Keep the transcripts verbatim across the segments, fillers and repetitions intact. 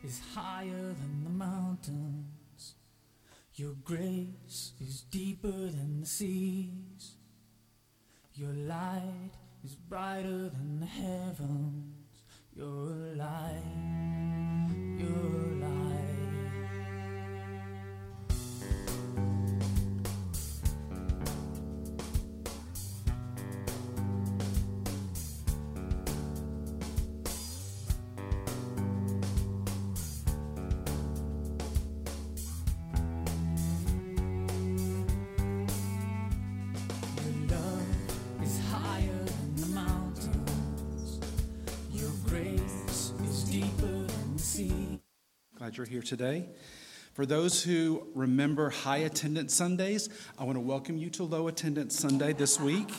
is higher than the mountains. Your grace is deeper than the seas. Your light is brighter than the heavens. Your light, your light. Glad you're here today. For those who remember high attendance Sundays, I want to welcome you to low attendance Sunday this week.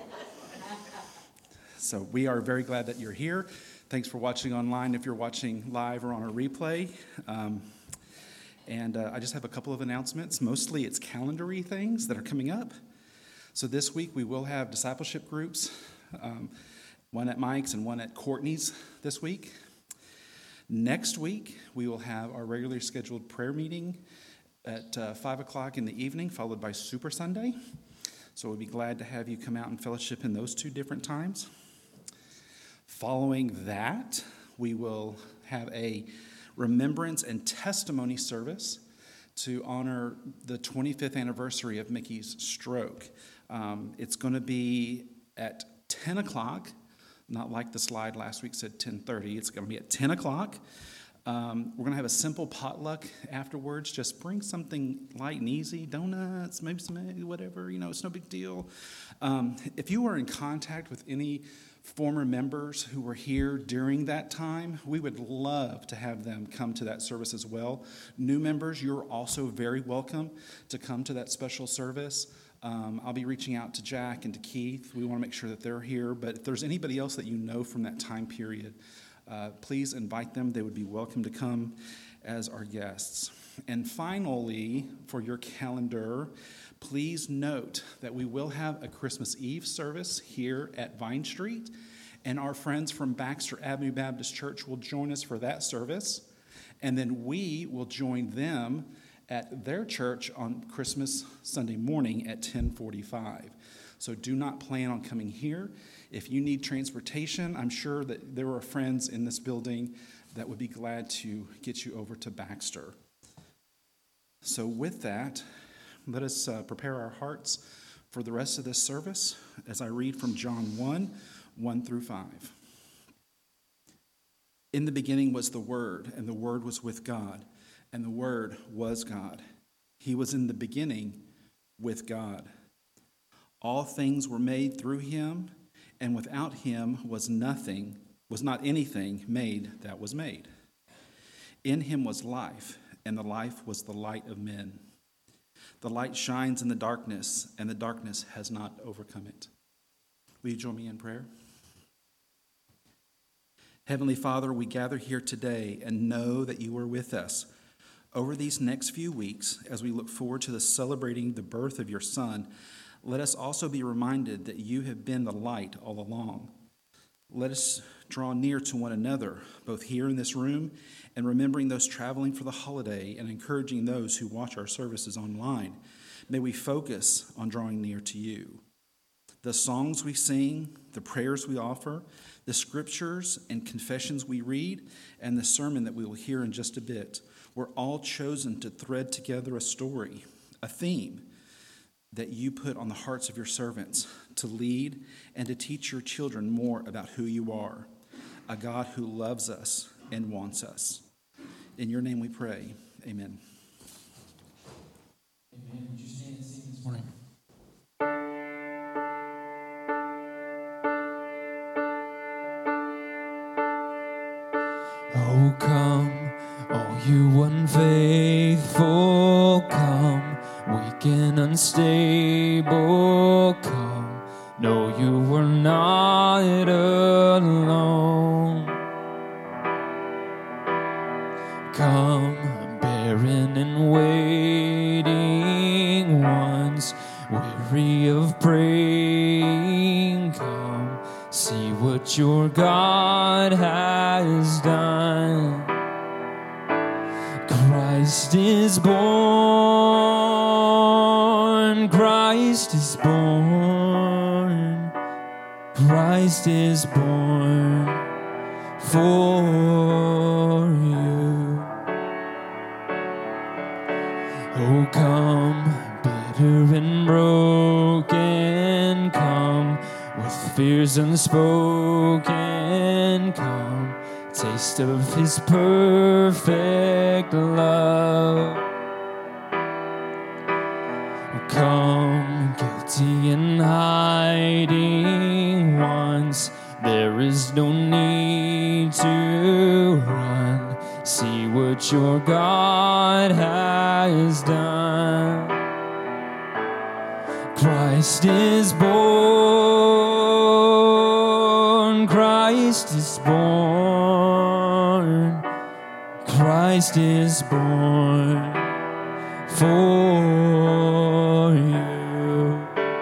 So we are very glad that you're here. Thanks for watching online if you're watching live or on a replay. Um, and uh, I just have a couple of announcements. Mostly it's calendar-y things that are coming up. So this week we will have discipleship groups, um, one at Mike's and one at Courtney's this week. Next week, we will have our regularly scheduled prayer meeting at uh, five o'clock in the evening, followed by Super Sunday. So we'll be glad to have you come out and fellowship in those two different times. Following that, we will have a remembrance and testimony service to honor the twenty-fifth anniversary of Mickey's stroke. Um, it's going to be at ten o'clock. Not like the slide last week said ten thirty. It's going to be at ten o'clock. Um, we're going to have a simple potluck afterwards. Just bring something light and easy, donuts, maybe some egg, whatever. You know, it's no big deal. Um, if you are in contact with any former members who were here during that time, we would love to have them come to that service as well. New members, you're also very welcome to come to that special service. Um, I'll be reaching out to Jack and to Keith. We want to make sure that they're here. But if there's anybody else that you know from that time period, uh, please invite them. They would be welcome to come as our guests. And finally, for your calendar, please note that we will have a Christmas Eve service here at Vine Street. And our friends from Baxter Avenue Baptist Church will join us for that service. And then we will join them at their church on Christmas Sunday morning at ten forty-five. So do not plan on coming here. If you need transportation, I'm sure that there are friends in this building that would be glad to get you over to Baxter. So with that, let us uh, prepare our hearts for the rest of this service as I read from John one, one through five. In the beginning was the Word, and the Word was with God. And the Word was God. He was in the beginning with God. All things were made through him, and without him was nothing, was not anything made that was made. In him was life, and the life was the light of men. The light shines in the darkness, and the darkness has not overcome it. Will you join me in prayer? Heavenly Father, we gather here today and know that you are with us over these next few weeks, as we look forward to the celebrating the birth of your Son. Let us also be reminded that you have been the light all along. Let us draw near to one another, both here in this room and remembering those traveling for the holiday and encouraging those who watch our services online. May we focus on drawing near to you. The songs we sing, the prayers we offer, the scriptures and confessions we read, and the sermon that we will hear in just a bit, we're all chosen to thread together a story, a theme that you put on the hearts of your servants to lead and to teach your children more about who you are, a God who loves us and wants us. In your name we pray. Amen. Amen. Would you stand and sing this morning? Oh, come, all you unfaithful, come, weak and unstable, come, no, you were not alone. Come, barren and waiting ones, weary of praying, come, see what your God has done. Christ is born, Christ is born, Christ is born for you. Oh, come, bitter and broken, come with fears unspoken, come, taste of his perfect love. Come, guilty and hiding ones, there is no need to run. See what your God has done. Christ is born, Christ is born, Christ is born for you.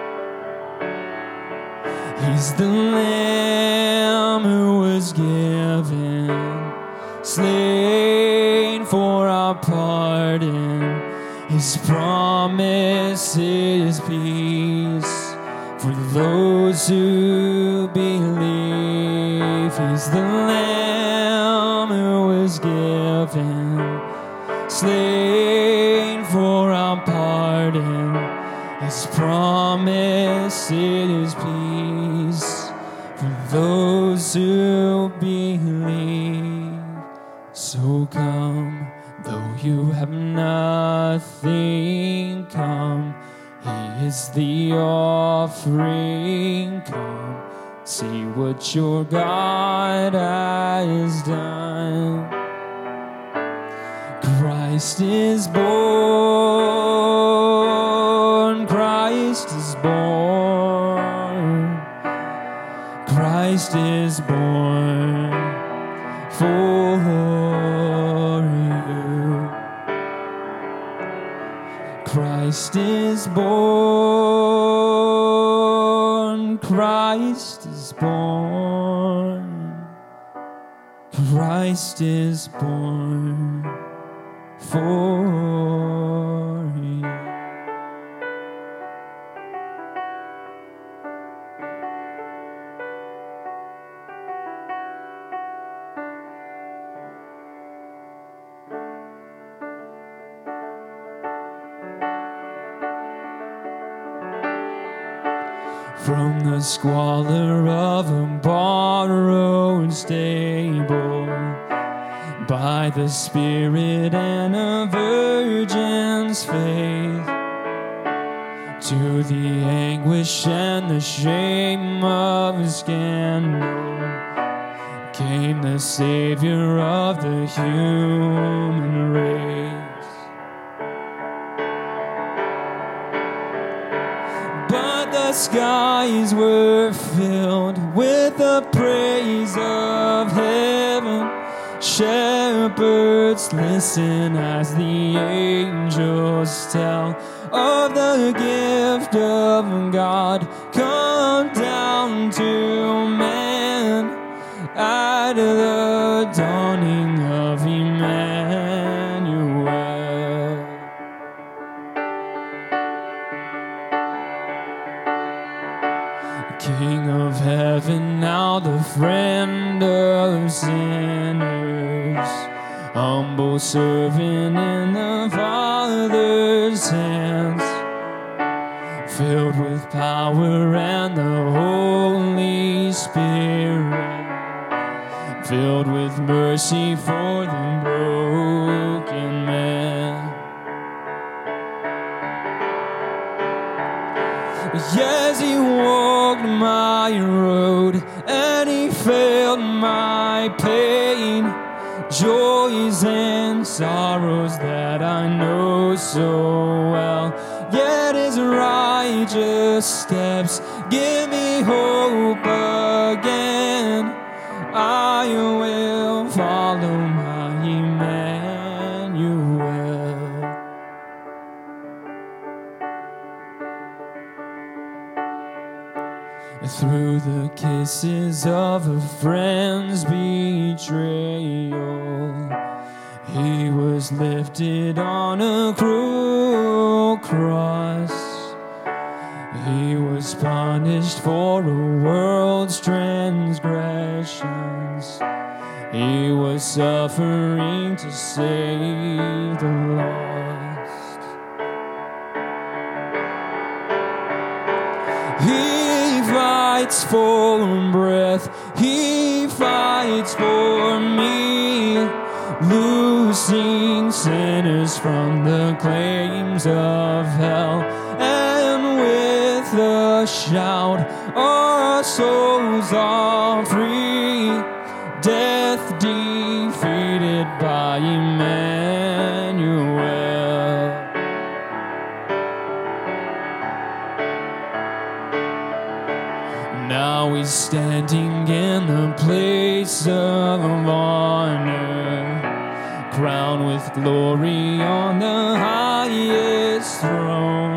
He's the Lamb who was given, slain for our pardon. His promise is peace for those who believe. He's the Lamb who was given, slain for our pardon. His promise is peace for those who believe. So come, though you have nothing, come. He is the offering. Come, see what your God has done. Christ is born, Christ is born, Christ is born for you. Christ is born, Christ is born, Christ is born for you. From the squalor of a borrowed stable, by the Spirit and a virgin's faith, to the anguish and the shame of scandal, came the Savior of the human race. But the skies were filled with the praise of heaven. Shepherds listen as the angels tell of the gift of God come down to man at the dawning of Emmanuel. King of heaven, now the friend of sinners, humble servant in the Father's hands, filled with power and the Holy Spirit, filled with mercy for the broken man. Yes, he walked my road and he felt my pain, joys and sorrows that I know so well. Yet his righteous steps give me hope again. I will follow my Emmanuel. Through the kisses of a friend's betrayal, He was lifted on a cruel cross. He was punished for the world's transgressions. He was suffering to save the lost. He fights for breath. He fights for me, loosing sinners from the claims of hell. And with a shout, our souls are free, death defeated by Emmanuel. Now he's standing in the place of honor, crowned with glory on the highest throne,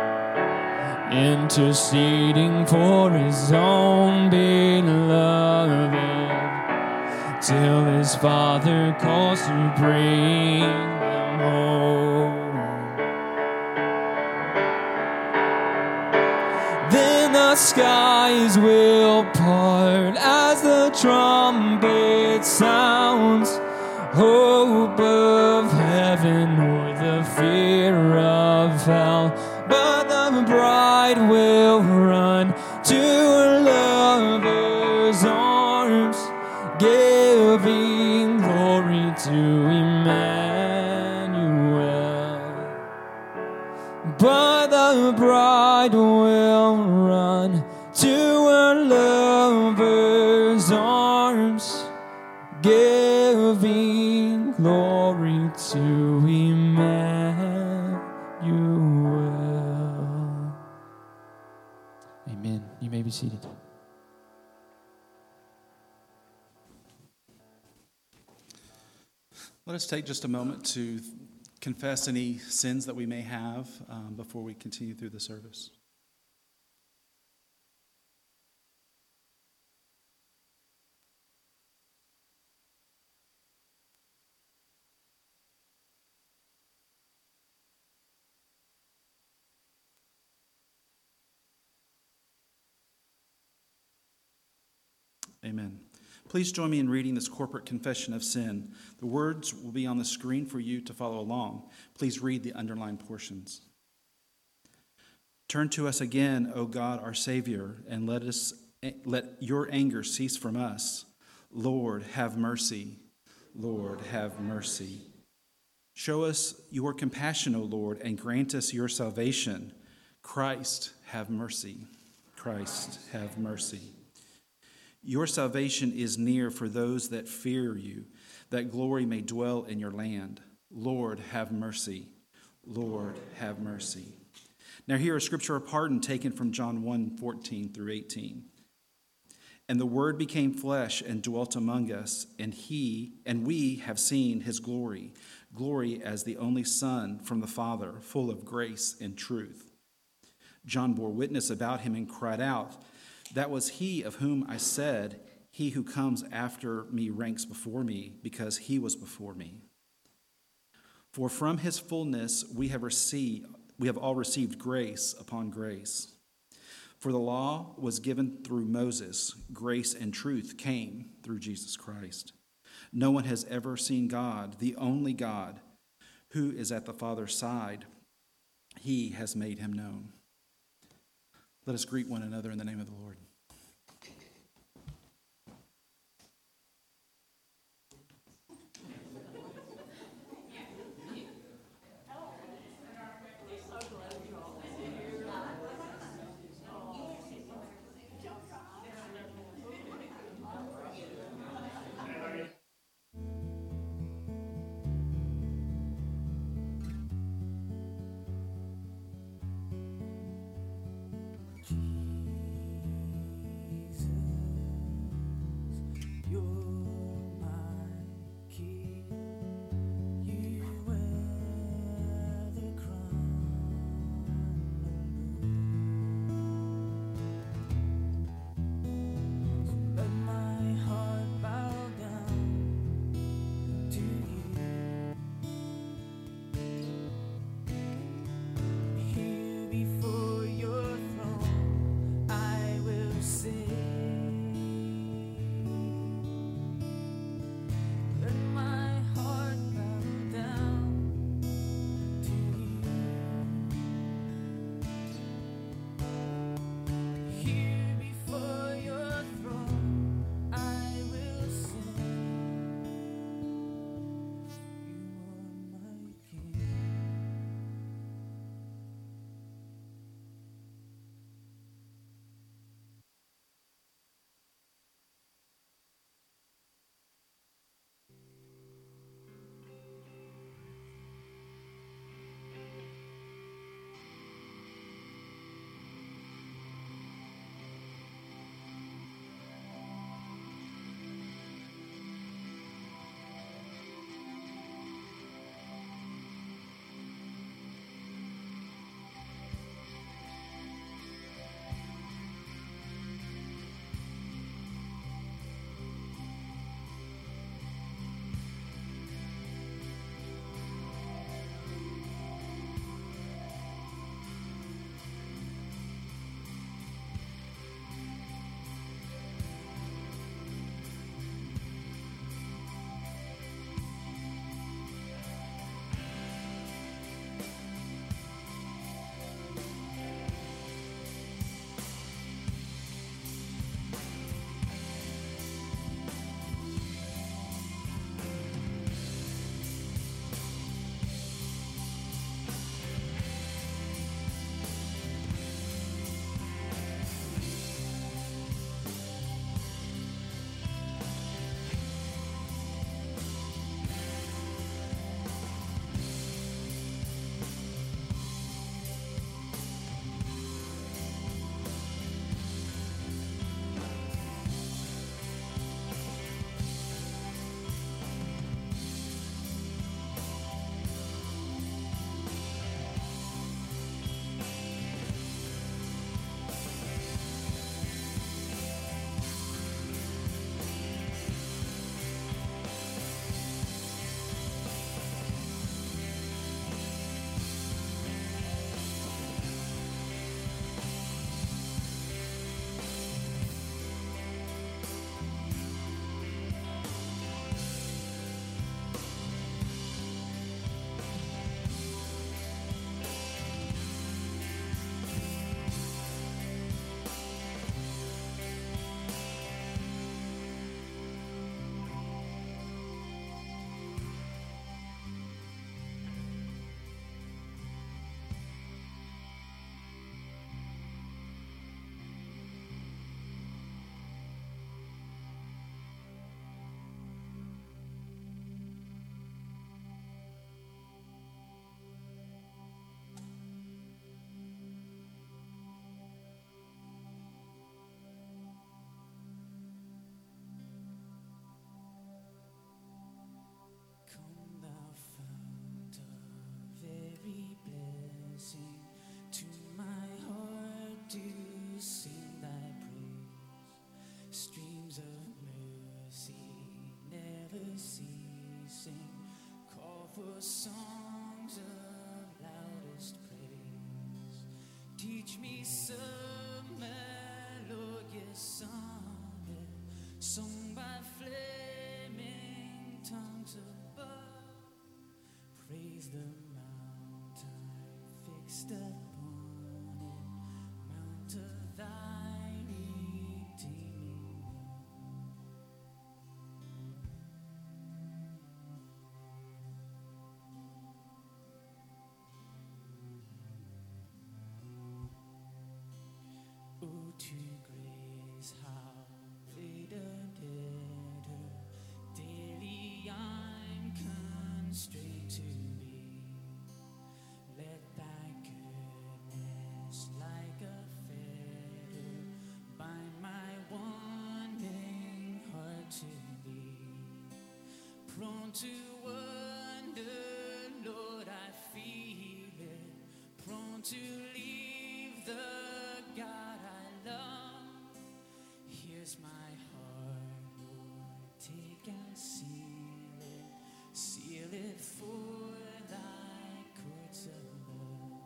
interceding for his own beloved, till his Father calls to bring them home. Then the skies will part as the trumpet sounds, hope of heaven or the fear of hell. But the bride will run to her lover's arms, giving glory to Emmanuel. But the bride will run to her lover's arms, giving glory to Emmanuel. Amen. You may be seated. Let us take just a moment to confess any sins that we may have um, before we continue through the service. Amen. Please join me in reading this corporate confession of sin. The words will be on the screen for you to follow along. Please read the underlined portions. Turn to us again, O God, our Savior, and let us let your anger cease from us. Lord, have mercy. Lord, have mercy. Show us your compassion, O Lord, and grant us your salvation. Christ, have mercy. Christ, have mercy. Your salvation is near for those that fear you, that glory may dwell in your land. Lord, have mercy. Lord, have mercy. Now here a scripture of pardon taken from John one, fourteen through eighteen. And the Word became flesh and dwelt among us, and he and we have seen his glory, glory as the only Son from the Father, full of grace and truth. John bore witness about him and cried out, "That was he of whom I said, he who comes after me ranks before me, because he was before me. For from his fullness we have received, we have all received grace upon grace. For the law was given through Moses, grace and truth came through Jesus Christ. No one has ever seen God, the only God, who is at the Father's side. He has made him known." Let us greet one another in the name of the Lord. for songs of loudest praise. Teach me some melodious sonnet, sung by flaming tongues above. Praise the mountain fixed upon it, mount of thy redeeming love. Oh, to grace, how great a debtor daily I'm constrained to be. Let thy goodness like a fetter bind my wandering heart to thee. Prone to wonder, Lord, I feel it. Prone to leave the God I love. Here's my heart, Lord, take and seal it. Seal it for thy courts of love.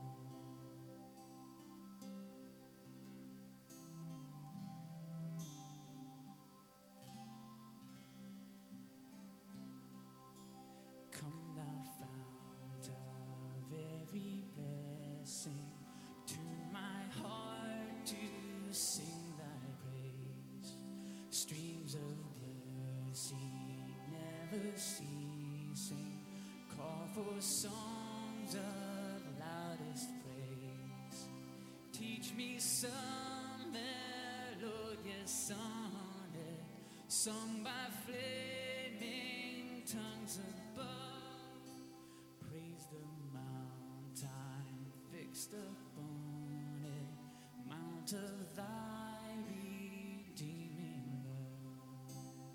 Come thou fount of every blessing, tune my heart to sing thy praise. Streams of mercy never ceasing, call for songs of loudest praise. Teach me some melodious sonnet, sung by flaming tongues above. Praise the mountain fixed upon it, mount of thy redeeming love.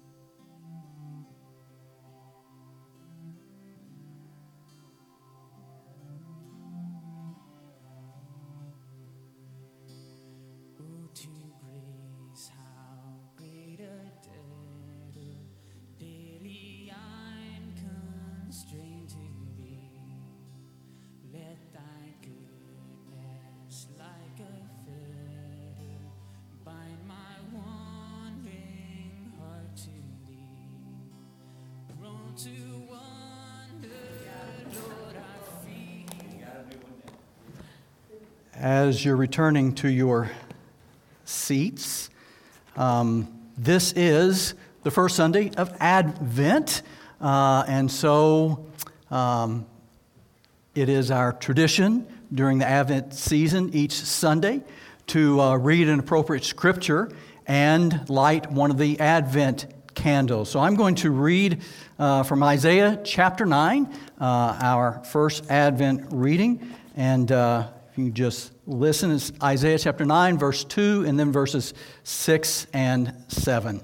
Oh, to grace, how great a debtor daily I'm constrained to be. Let thy goodness like a fetter bind my wandering heart to thee. Prone to wonder, Lord, I feel. As you're returning to your seats, um, this is the first Sunday of Advent, uh, and so um, it is our tradition during the Advent season each Sunday to uh, read an appropriate scripture and light one of the Advent candles. So I'm going to read uh, from Isaiah chapter nine, uh, our first Advent reading, and uh, if you can just listen, it's Isaiah chapter nine, verse two, and then verses six and seven.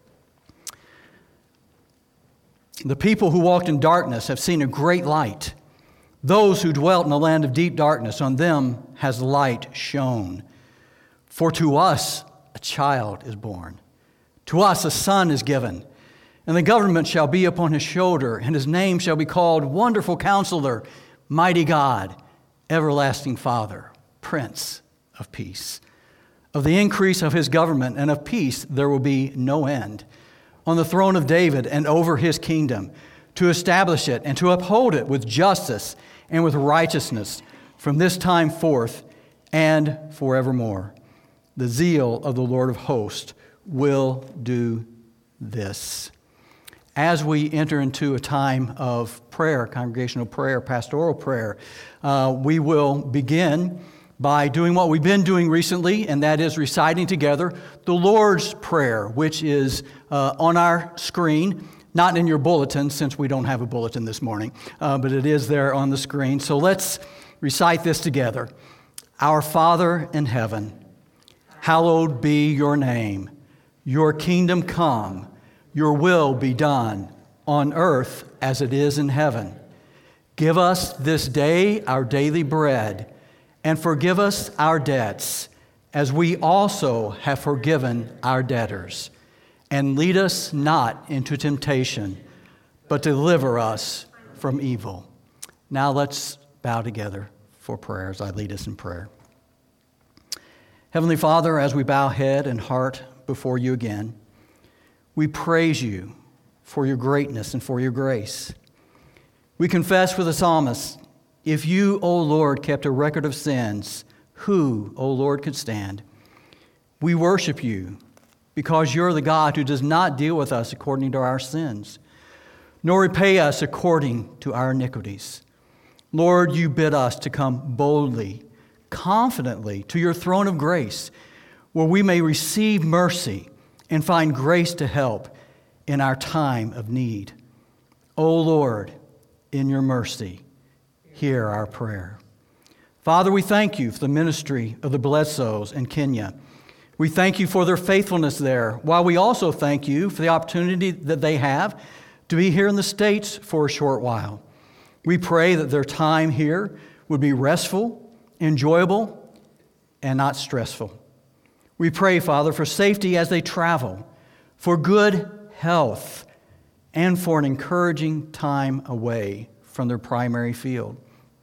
The people who walked in darkness have seen a great light. Those who dwelt in the land of deep darkness, on them has light shone. For to us a child is born, to us a son is given, and the government shall be upon his shoulder, and his name shall be called Wonderful Counselor, Mighty God, Everlasting Father, Prince of Peace. Of the increase of his government and of peace there will be no end, on the throne of David and over his kingdom, to establish it and to uphold it with justice and with righteousness from this time forth and forevermore. The zeal of the Lord of hosts will do this. As we enter into a time of prayer, congregational prayer, pastoral prayer, uh, we will begin by doing what we've been doing recently, and that is reciting together the Lord's Prayer, which is uh, on our screen, not in your bulletin, since we don't have a bulletin this morning, uh, but it is there on the screen. So let's recite this together. Our Father in heaven, hallowed be your name. Your kingdom come. Your will be done on earth as it is in heaven. Give us this day our daily bread, and forgive us our debts, as we also have forgiven our debtors. And lead us not into temptation, but deliver us from evil. Now let's bow together for prayer as I lead us in prayer. Heavenly Father, as we bow head and heart before you again, we praise you for your greatness and for your grace. We confess with the psalmist, if you, O Lord, kept a record of sins, who, O Lord, could stand? We worship you because you're the God who does not deal with us according to our sins, nor repay us according to our iniquities. Lord, you bid us to come boldly, confidently to your throne of grace, where we may receive mercy and find grace to help in our time of need. O Lord, in your mercy, hear our prayer. Father, we thank you for the ministry of the Bledsoes in Kenya. We thank you for their faithfulness there, while we also thank you for the opportunity that they have to be here in the States for a short while. We pray that their time here would be restful, enjoyable, and not stressful. We pray, Father, for safety as they travel, for good health, and for an encouraging time away from their primary field.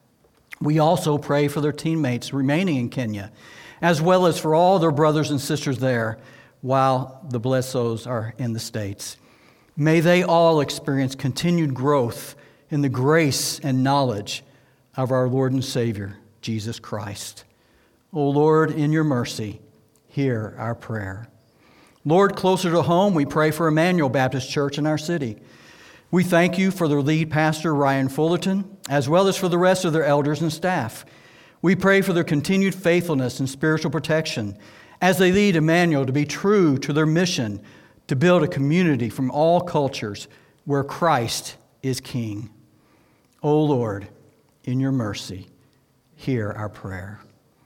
We also pray for their teammates remaining in Kenya, as well as for all their brothers and sisters there while the Bledsoes are in the States. May they all experience continued growth in the grace and knowledge of our Lord and Savior, Jesus Christ. O Lord, in your mercy, hear our prayer. Lord, closer to home, we pray for Emmanuel Baptist Church in our city. We thank you for their lead pastor, Ryan Fullerton, as well as for the rest of their elders and staff. We pray for their continued faithfulness and spiritual protection as they lead Emmanuel to be true to their mission to build a community from all cultures where Christ is King. O Lord, in your mercy, hear our prayer.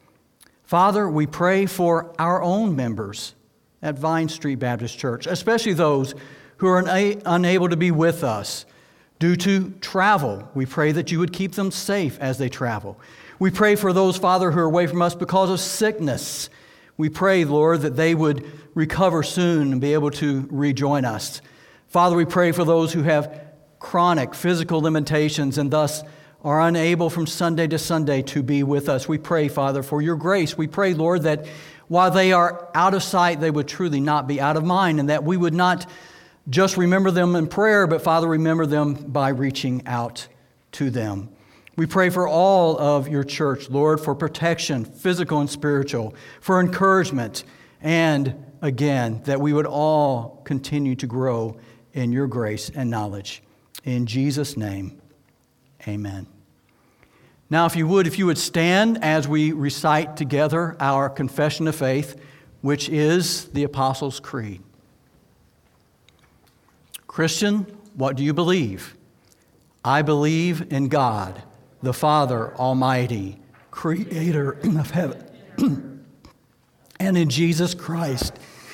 Father, we pray for our own members at Vine Street Baptist Church, especially those who are una- unable to be with us due to travel. We pray that you would keep them safe as they travel. We pray for those, Father, who are away from us because of sickness. We pray, Lord, that they would recover soon and be able to rejoin us. Father, we pray for those who have chronic physical limitations and thus are unable from Sunday to Sunday to be with us. We pray, Father, for your grace. We pray, Lord, that while they are out of sight, they would truly not be out of mind, and that we would not just remember them in prayer, but, Father, remember them by reaching out to them. We pray for all of your church, Lord, for protection, physical and spiritual, for encouragement, and, again, that we would all continue to grow in your grace and knowledge. In Jesus' name, amen. Now, if you would, if you would stand as we recite together our confession of faith, which is the Apostles' Creed. Christian, what do you believe? I believe in God, the Father Almighty, creator of heaven, and in Jesus Christ,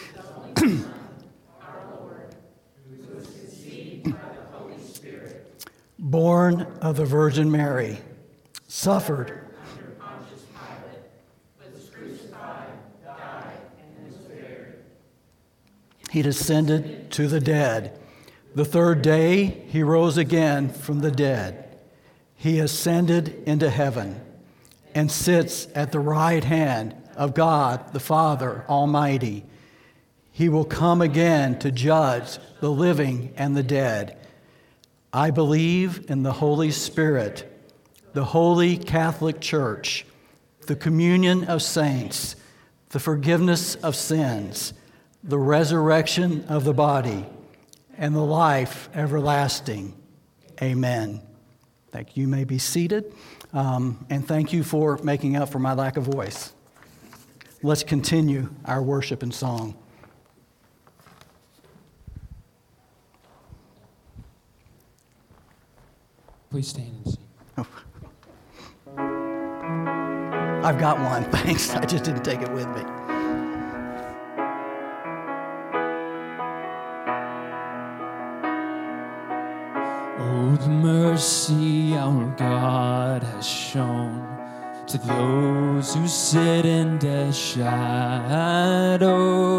born of the Virgin Mary, suffered under Pontius Pilate, was crucified, died, and was buried. He descended to the dead. The third day he rose again from the dead. He ascended into heaven and sits at the right hand of God the Father Almighty. He will come again to judge the living and the dead. I believe in the Holy Spirit, the Holy Catholic Church, the communion of saints, the forgiveness of sins, the resurrection of the body, and the life everlasting. Amen. Thank you. You may be seated. Um, and thank you for making up for my lack of voice. Let's continue our worship and song. Please stand and sing. Oh. I've got one, thanks. I just didn't take it with me. Oh, the mercy our God has shown to those who sit in death's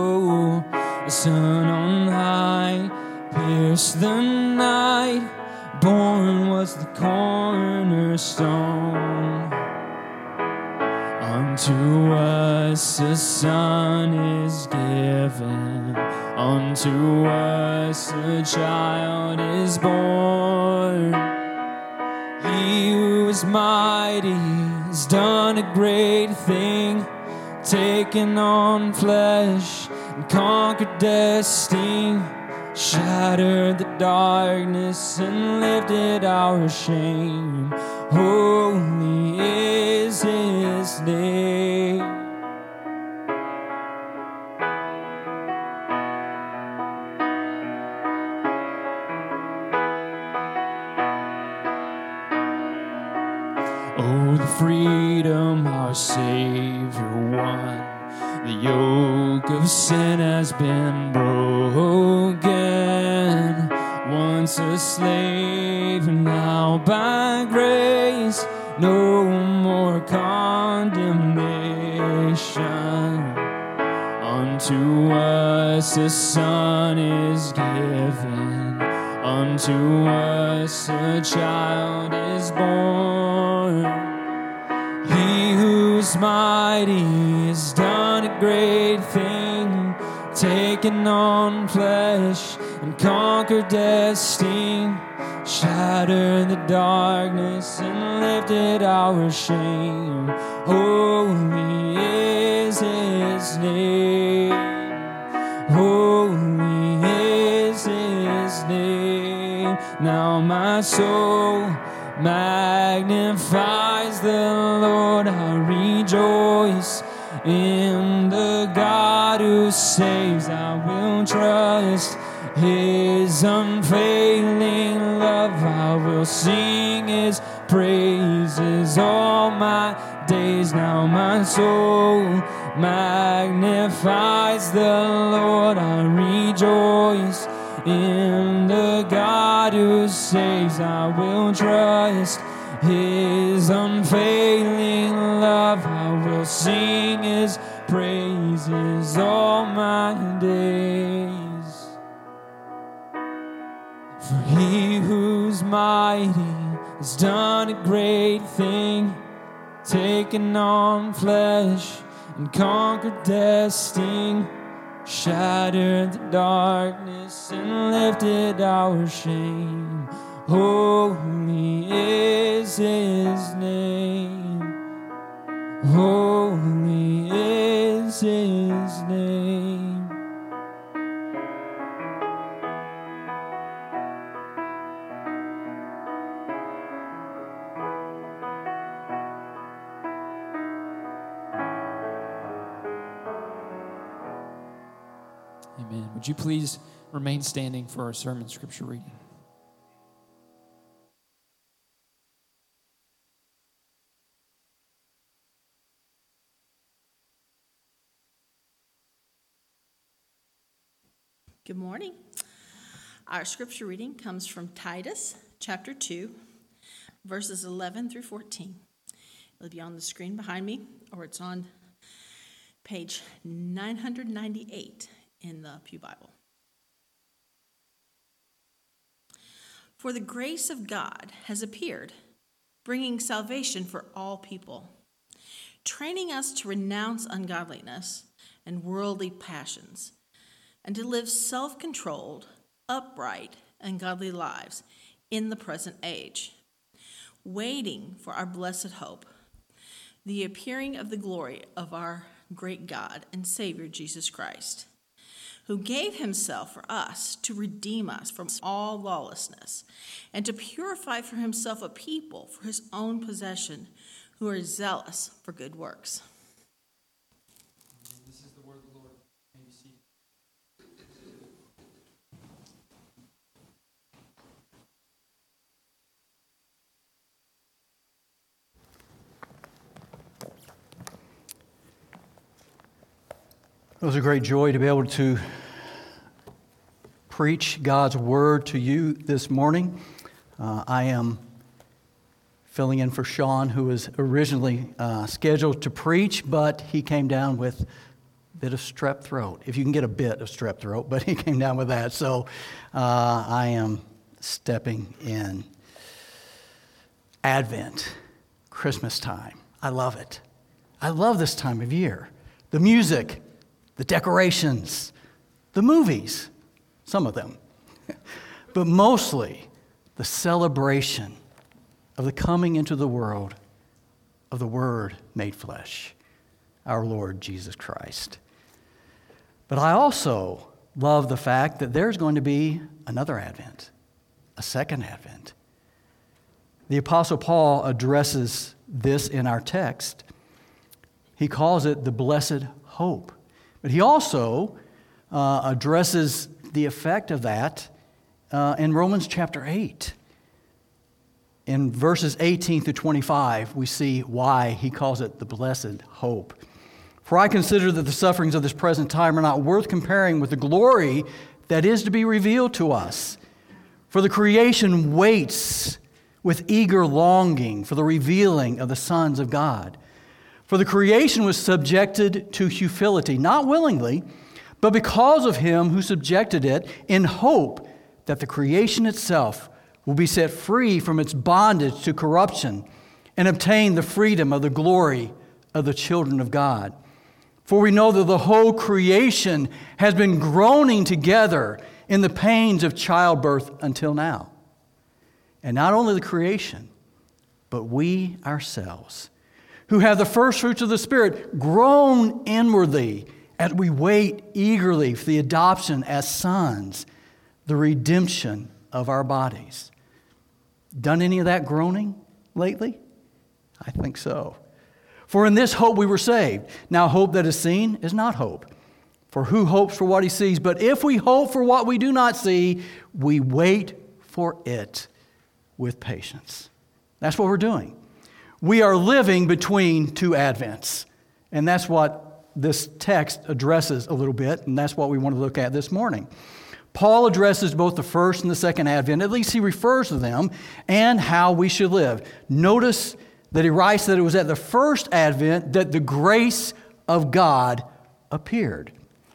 shadow. The sun on high pierced the night born was the cornerstone. Unto us a son is given, unto us a child is born. He who is mighty has done a great thing, taken on flesh and conquered death's sting, shattered the darkness and lifted our shame. Holy is his name. Oh, the freedom our Savior won. The yoke of sin has been broken. Once a slave, now by grace, no more condemnation. Unto us a son is given, unto us a child is born. He who's mighty has done a great thing, taken on flesh and conquered death's sting, shattered the darkness and lifted our shame. Holy is his name. Holy is his name. Now my soul magnifies the Lord. I rejoice in the God who saves. I will trust his unfailing love. I will sing his praises all my days. Now my soul magnifies the Lord. I rejoice in the God who saves. I will trust his unfailing love. I will sing his praises all my days. For he who's mighty has done a great thing, taken on flesh and conquered death's sting, shattered the darkness and lifted our shame. Holy is his name. Holy is his name. Amen. Would you please remain standing for our sermon scripture reading? Good morning. Our scripture reading comes from Titus chapter two, verses eleven through fourteen. It'll be on the screen behind me, or it's on page nine ninety-eight in the Pew Bible. For the grace of God has appeared, bringing salvation for all people, training us to renounce ungodliness and worldly passions, and to live self-controlled, upright, and godly lives in the present age, waiting for our blessed hope, the appearing of the glory of our great God and Savior Jesus Christ, who gave himself for us to redeem us from all lawlessness and to purify for himself a people for his own possession who are zealous for good works. This is the word of the Lord. May you see. It was a great joy to be able to preach God's word to you this morning. Uh, I am filling in for Sean, who was originally uh, scheduled to preach, but he came down with a bit of strep throat. If you can get a bit of strep throat, but he came down with that. So uh, I am stepping in. Advent, Christmas time. I love it. I love this time of year. The music, the decorations, the movies, some of them, but mostly the celebration of the coming into the world of the Word made flesh, our Lord Jesus Christ. But I also love the fact that there's going to be another Advent, a second Advent. The Apostle Paul addresses this in our text. He calls it the blessed hope. But he also uh, addresses the effect of that uh, in Romans chapter eight. In verses eighteen through twenty-five, we see why he calls it the blessed hope. For I consider that the sufferings of this present time are not worth comparing with the glory that is to be revealed to us. For the creation waits with eager longing for the revealing of the sons of God. For the creation was subjected to futility, not willingly, but because of him who subjected it, in hope that the creation itself will be set free from its bondage to corruption and obtain the freedom of the glory of the children of God. For we know that the whole creation has been groaning together in the pains of childbirth until now. And not only the creation, but we ourselves, who have the first fruits of the Spirit, groan inwardly as we wait eagerly for the adoption as sons, the redemption of our bodies. Done any of that groaning lately? I think so. For in this hope we were saved. Now hope that is seen is not hope. For who hopes for what he sees? But if we hope for what we do not see, we wait for it with patience. That's what we're doing. We are living between two Advents. And that's what this text addresses a little bit, and that's what we want to look at this morning. Paul addresses both the first and the second Advent, at least he refers to them, and how we should live. Notice that he writes that it was at the first Advent that the grace of God appeared.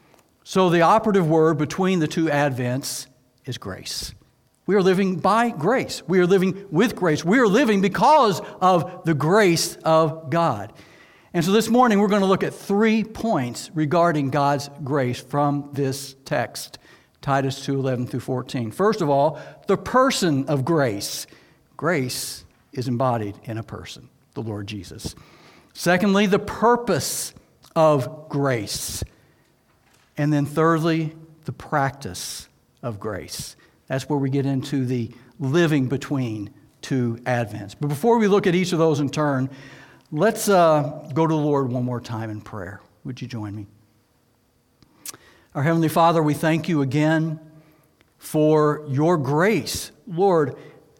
So the operative word between the two Advents is grace. We are living by grace. We are living with grace. We are living because of the grace of God. And so this morning we're going to look at three points regarding God's grace from this text, Titus two, eleven through fourteen. First of all, the person of grace. Grace is embodied in a person, the Lord Jesus. Secondly, the purpose of grace. And then thirdly, the practice of grace. That's where we get into the living between two Advents. But before we look at each of those in turn, let's uh, go to the Lord one more time in prayer. Would you join me? Our Heavenly Father, we thank you again for your grace. Lord,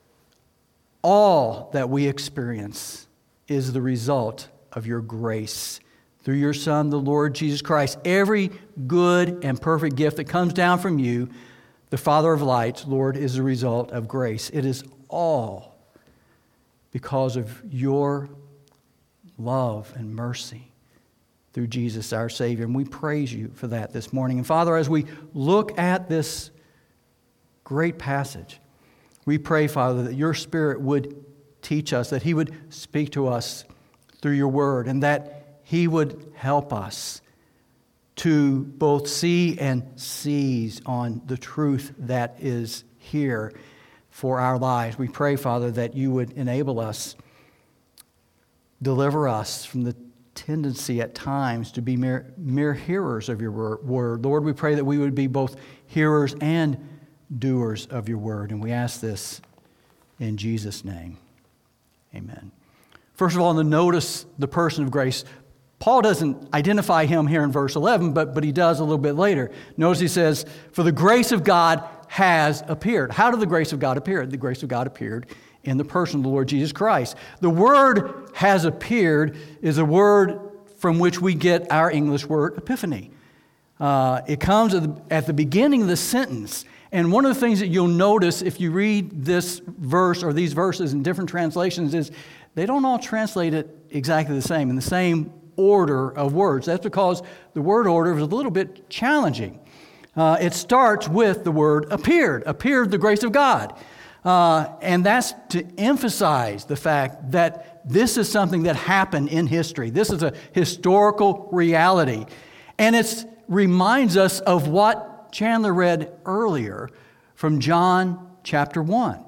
all that we experience is the result of your grace through your Son, the Lord Jesus Christ. Every good and perfect gift that comes down from you, the Father of lights, Lord, is the result of grace. It is all because of your love and mercy through Jesus, our Savior. And we praise you for that this morning. And Father, as we look at this great passage, we pray, Father, that your Spirit would teach us, that he would speak to us through your word, and that he would help us to both see and seize on the truth that is here for our lives. We pray, Father, that you would enable us, deliver us from the tendency at times to be mere, mere hearers of your word. Lord, we pray that we would be both hearers and doers of your word. And we ask this in Jesus' name. Amen. First of all, to notice the person of grace. Paul doesn't identify him here in verse eleven, but, but he does a little bit later. Notice he says, for the grace of God has appeared. How did the grace of God appear? The grace of God appeared in the person of the Lord Jesus Christ. The word has appeared is a word from which we get our English word epiphany. Uh, it comes at the, at the beginning of the sentence. And one of the things that you'll notice if you read this verse or these verses in different translations is they don't all translate it exactly the same, in the same order of words. That's because the word order is a little bit challenging. Uh, it starts with the word appeared, appeared the grace of God. Uh, and that's to emphasize the fact that this is something that happened in history. This is a historical reality. And it reminds us of what Chandler read earlier from John chapter one.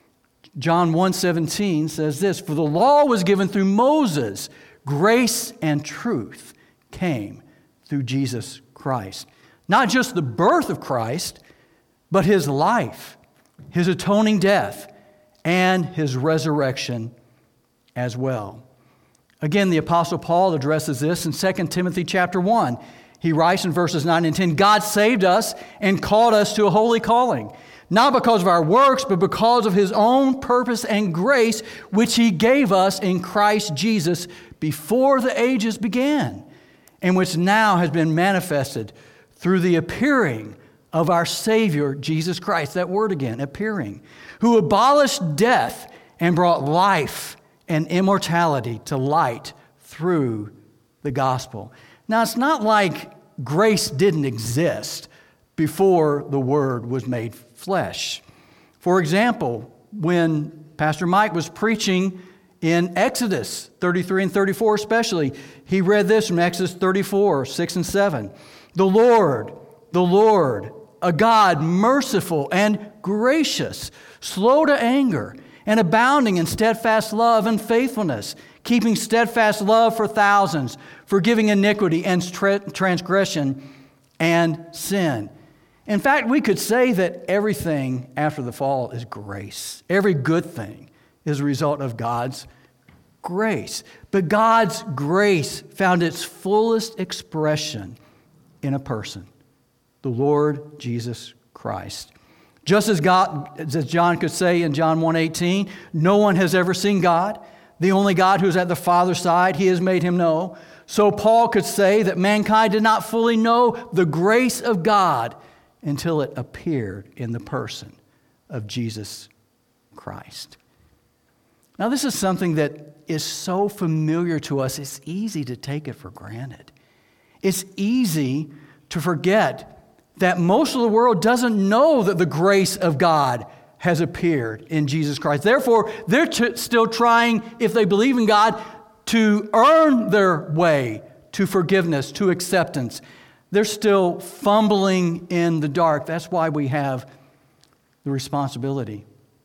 John one seventeen says this, "For the law was given through Moses, grace and truth came through Jesus Christ." Not just the birth of Christ, but his life, his atoning death, and his resurrection as well. Again, the Apostle Paul addresses this in Second Timothy chapter one. He writes in verses nine and ten, "God saved us and called us to a holy calling, not because of our works, but because of his own purpose and grace, which he gave us in Christ Jesus before the ages began, and which now has been manifested through the appearing of our Savior, Jesus Christ." That word again, appearing. "Who abolished death and brought life and immortality to light through the gospel." Now, it's not like grace didn't exist before the Word was made flesh. For example, when Pastor Mike was preaching in Exodus thirty-three and thirty-four especially, he read this from Exodus thirty-four, six and seven. "The Lord, the Lord, a God merciful and gracious, slow to anger, and abounding in steadfast love and faithfulness, keeping steadfast love for thousands, forgiving iniquity and transgression and sin." In fact, we could say that everything after the fall is grace. Every good thing is a result of God's grace. But God's grace found its fullest expression in a person, the Lord Jesus Christ. Just as God, as John could say in John one eighteen, "No one has ever seen God. The only God who is at the Father's side, he has made him know." So Paul could say that mankind did not fully know the grace of God until it appeared in the person of Jesus Christ. Now, this is something that is so familiar to us, it's easy to take it for granted. It's easy to forget that most of the world doesn't know that the grace of God has appeared in Jesus Christ. Therefore, they're t- still trying, if they believe in God, to earn their way to forgiveness, to acceptance. They're still fumbling in the dark. That's why we have the responsibility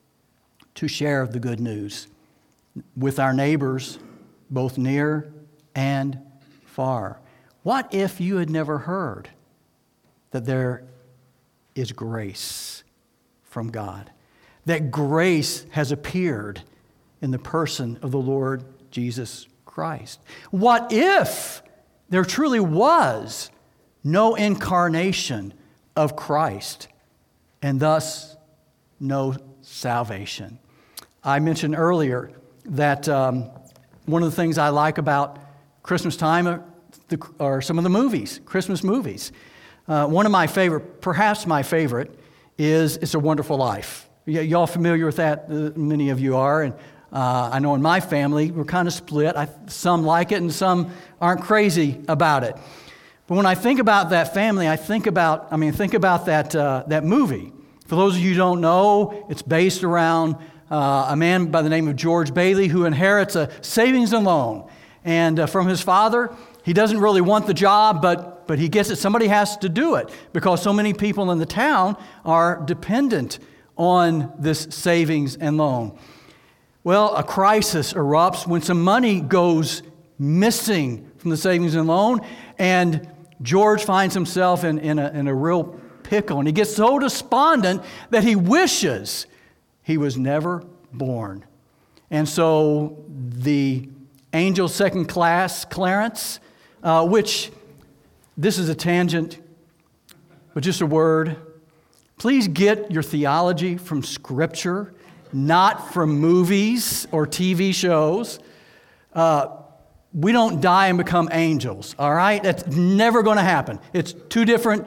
to share the good news with our neighbors, both near and far. What if you had never heard that there is grace from God? That grace has appeared in the person of the Lord Jesus Christ. What if there truly was no incarnation of Christ and thus no salvation? I mentioned earlier that um, one of the things I like about Christmas time are, the, are some of the movies, Christmas movies. Uh, one of my favorite, perhaps my favorite, is It's a Wonderful Life. Y- y'all familiar with that? Uh, many of you are. And uh, I know in my family, we're kind of split. I, some like it and some aren't crazy about it. But when I think about that family, I think about, I mean, think about that, uh, that movie. For those of you who don't know, it's based around uh, a man by the name of George Bailey who inherits a savings and loan. And uh, from his father, he doesn't really want the job, but, but he gets it. Somebody has to do it because so many people in the town are dependent on this savings and loan. Well, a crisis erupts when some money goes missing from the savings and loan, and George finds himself in, in, a, in a real pickle. And he gets so despondent that he wishes he was never born. And so the angel second class, Clarence, uh, which, this is a tangent, but just a word. Please get your theology from Scripture, not from movies or T V shows. Uh, we don't die and become angels, all right? That's never going to happen. It's two different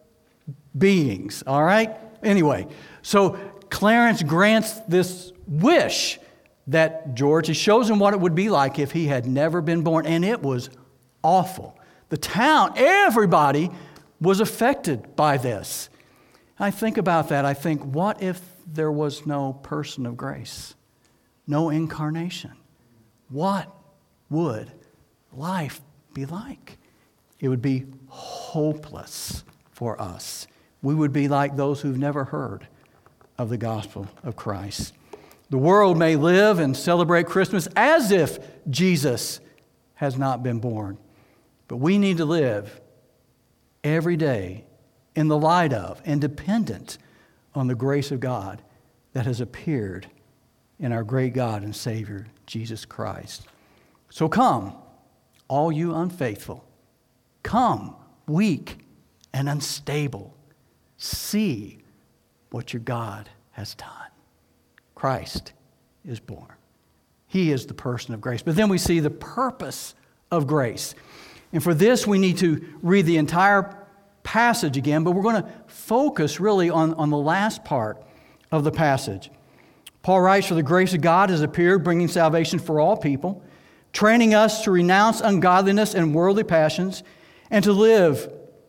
beings, all right? Anyway, so Clarence grants this wish that George, he shows him what it would be like if he had never been born, and it was awful. The town, everybody was affected by this. I think about that. I think, what if there was no person of grace, no incarnation? What would life be like? It would be hopeless for us. We would be like those who've never heard of the gospel of Christ. The world may live and celebrate Christmas as if Jesus has not been born. But we need to live every day in the light of and dependent on the grace of God that has appeared in our great God and Savior, Jesus Christ. So come, all you unfaithful. Come, weak and unstable. See what your God has done. Christ is born. He is the person of grace. But then we see the purpose of grace. And for this, we need to read the entire passage again, but we're going to focus really on, on the last part of the passage. Paul writes, "For the grace of God has appeared, bringing salvation for all people, training us to renounce ungodliness and worldly passions, and to live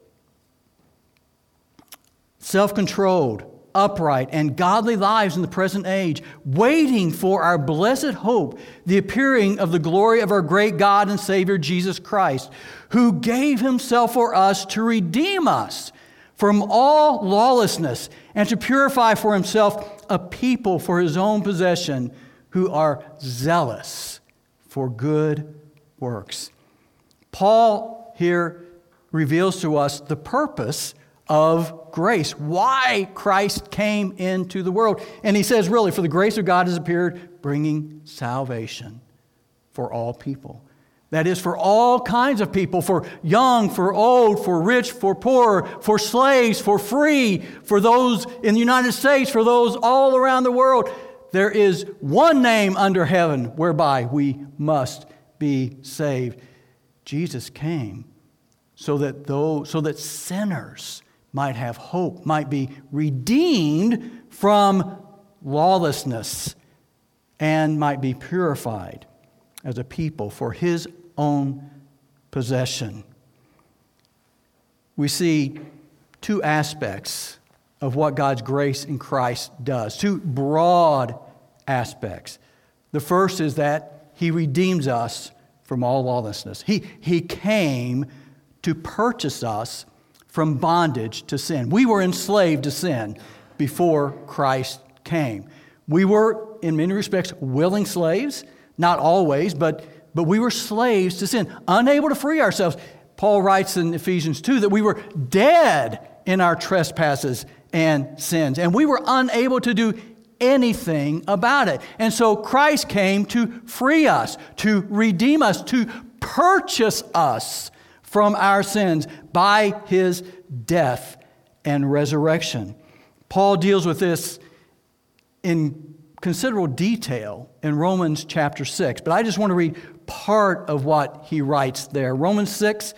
self-controlled, upright, and godly lives in the present age, waiting for our blessed hope, the appearing of the glory of our great God and Savior, Jesus Christ, who gave himself for us to redeem us from all lawlessness and to purify for himself a people for his own possession who are zealous for good works." Paul here reveals to us the purpose of grace, why Christ came into the world. And he says, really, for the grace of God has appeared, bringing salvation for all people. That is, for all kinds of people, for young, for old, for rich, for poor, for slaves, for free, for those in the United States, for those all around the world. There is one name under heaven whereby we must be saved. Jesus came so that those, so that sinners might have hope, might be redeemed from lawlessness, and might be purified as a people for his own possession. We see two aspects of what God's grace in Christ does, two broad aspects. The first is that he redeems us from all lawlessness. He, he came to purchase us from bondage to sin. We were enslaved to sin before Christ came. We were, in many respects, willing slaves. Not always, but, but we were slaves to sin, unable to free ourselves. Paul writes in Ephesians two that we were dead in our trespasses and sins, and we were unable to do anything about it. And so Christ came to free us, to redeem us, to purchase us from our sins by his death and resurrection. Paul deals with this in considerable detail in Romans chapter six, but I just want to read part of what he writes there. Romans six,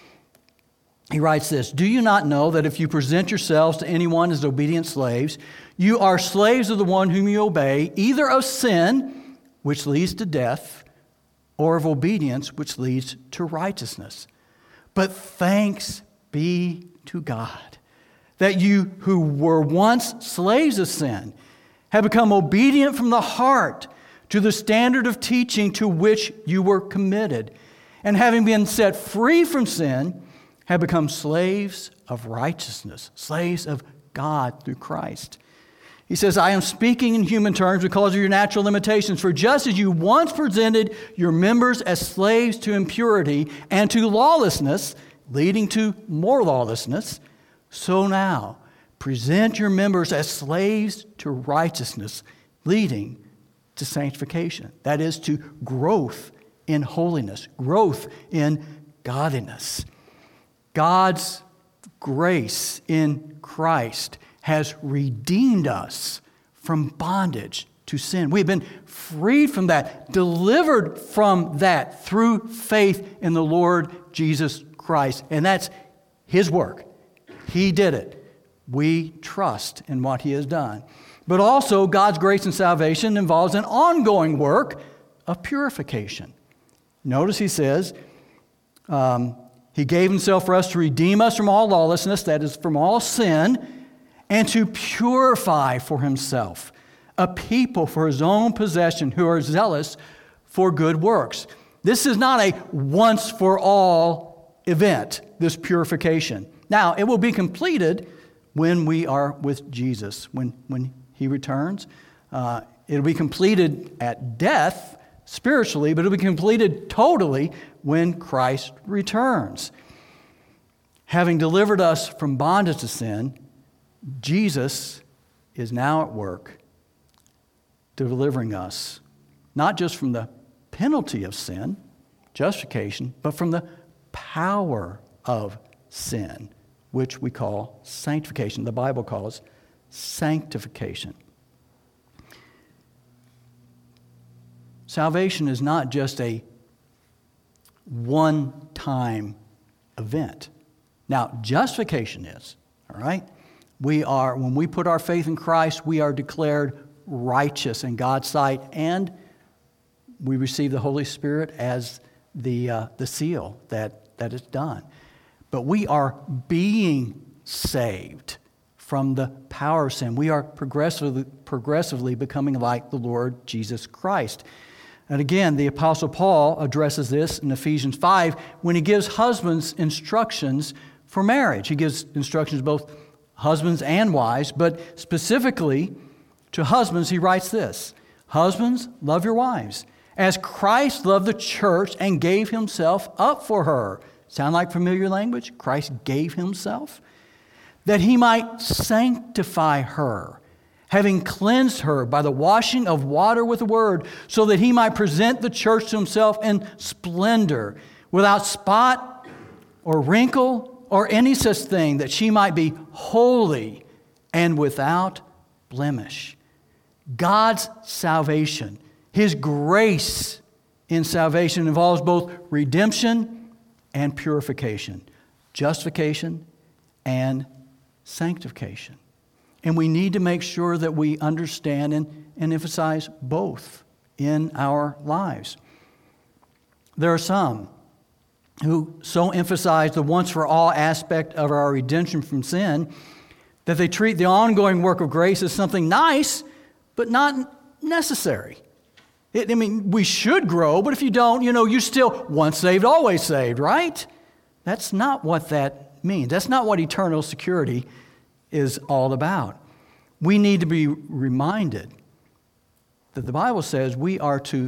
he writes this: "Do you not know that if you present yourselves to anyone as obedient slaves, you are slaves of the one whom you obey, either of sin, which leads to death, or of obedience, which leads to righteousness? But thanks be to God that you who were once slaves of sin have become obedient from the heart to the standard of teaching to which you were committed, and having been set free from sin, have become slaves of righteousness, slaves of God through Christ." He says, "I am speaking in human terms because of your natural limitations. For just as you once presented your members as slaves to impurity and to lawlessness, leading to more lawlessness, so now present your members as slaves to righteousness, leading to sanctification." That is, to growth in holiness, growth in godliness. God's grace in Christ has redeemed us from bondage to sin. We've been freed from that, delivered from that through faith in the Lord Jesus Christ. And that's his work. He did it. We trust in what he has done. But also, God's grace and salvation involves an ongoing work of purification. Notice he says, um, he gave himself for us to redeem us from all lawlessness, that is, from all sin, and to purify for himself a people for his own possession who are zealous for good works. This is not a once-for-all event, this purification. Now, it will be completed when we are with Jesus, when, when he returns. Uh, it'll be completed at death, spiritually, but it'll be completed totally when Christ returns. Having delivered us from bondage to sin, Jesus is now at work delivering us, not just from the penalty of sin, justification, but from the power of sin, which we call sanctification. The Bible calls sanctification. Salvation is not just a one-time event. Now, justification is, all right? We are, when we put our faith in Christ, we are declared righteous in God's sight, and we receive the Holy Spirit as the, uh, the seal that, that is done. But we are being saved from the power of sin. We are progressively, progressively becoming like the Lord Jesus Christ. And again, the Apostle Paul addresses this in Ephesians five when he gives husbands instructions for marriage. He gives instructions both husbands and wives, but specifically to husbands, he writes this: "Husbands, love your wives, as Christ loved the church and gave himself up for her." Sound like familiar language? Christ gave himself. "That he might sanctify her, having cleansed her by the washing of water with the word, so that he might present the church to himself in splendor, without spot or wrinkle or any such thing, that she might be holy and without blemish." God's salvation, his grace in salvation, involves both redemption and purification, justification and sanctification. And we need to make sure that we understand and, and emphasize both in our lives. There are some who so emphasize the once-for-all aspect of our redemption from sin that they treat the ongoing work of grace as something nice, but not necessary. It, I mean, we should grow, but if you don't, you know, you're still once saved, always saved, right? That's not what that means. That's not what eternal security is all about. We need to be reminded that the Bible says we are to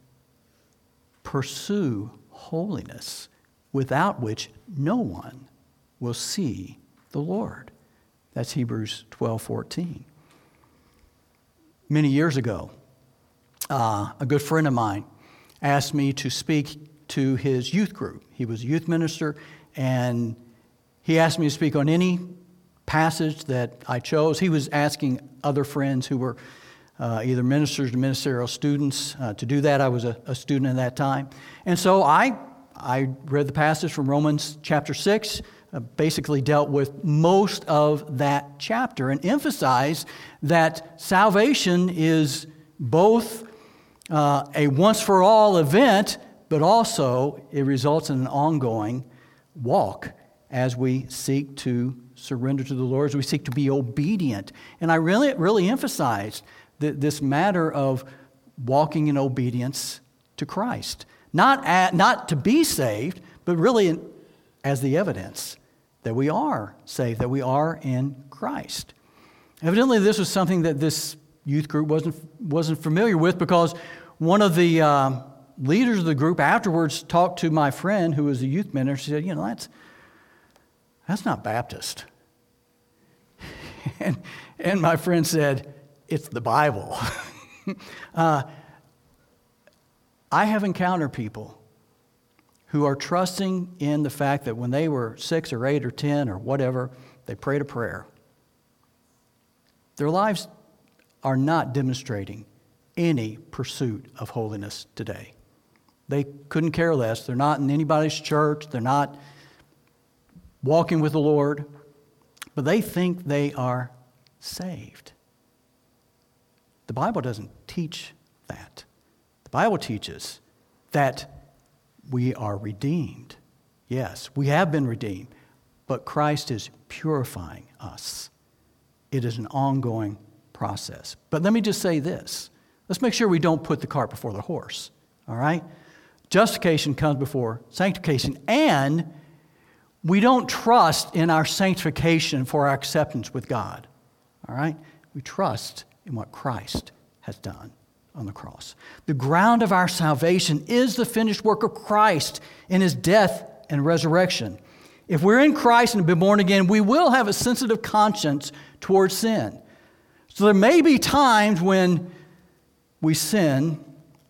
pursue holiness, without which no one will see the Lord. That's Hebrews twelve fourteen. Many years ago, uh, a good friend of mine asked me to speak to his youth group. He was a youth minister, and he asked me to speak on any passage that I chose. He was asking other friends who were uh, either ministers or ministerial students uh, to do that. I was a, a student at that time. And so I, I read the passage from Romans chapter six, uh, basically dealt with most of that chapter and emphasized that salvation is both uh, a once-for-all event, but also it results in an ongoing walk as we seek to surrender to the Lord, as we seek to be obedient. And I really, really emphasized th- this matter of walking in obedience to Christ. Not, at, not to be saved, but really in, as the evidence that we are saved, that we are in Christ. Evidently, this was something that this youth group wasn't, wasn't familiar with, because one of the uh, leaders of the group afterwards talked to my friend who was a youth minister. She said, you know, that's, that's not Baptist. and, and my friend said, it's the Bible. uh, I have encountered people who are trusting in the fact that when they were six or eight or ten or whatever, they prayed a prayer. Their lives are not demonstrating any pursuit of holiness today. They couldn't care less. They're not in anybody's church. They're not walking with the Lord. But they think they are saved. The Bible doesn't teach that. The Bible teaches that we are redeemed. Yes, we have been redeemed, but Christ is purifying us. It is an ongoing process. But let me just say this. Let's make sure we don't put the cart before the horse, all right? Justification comes before sanctification, and we don't trust in our sanctification for our acceptance with God, all right? We trust in what Christ has done on the cross. The ground of our salvation is the finished work of Christ in his death and resurrection. If we're in Christ and have been born again, we will have a sensitive conscience towards sin. So there may be times when we sin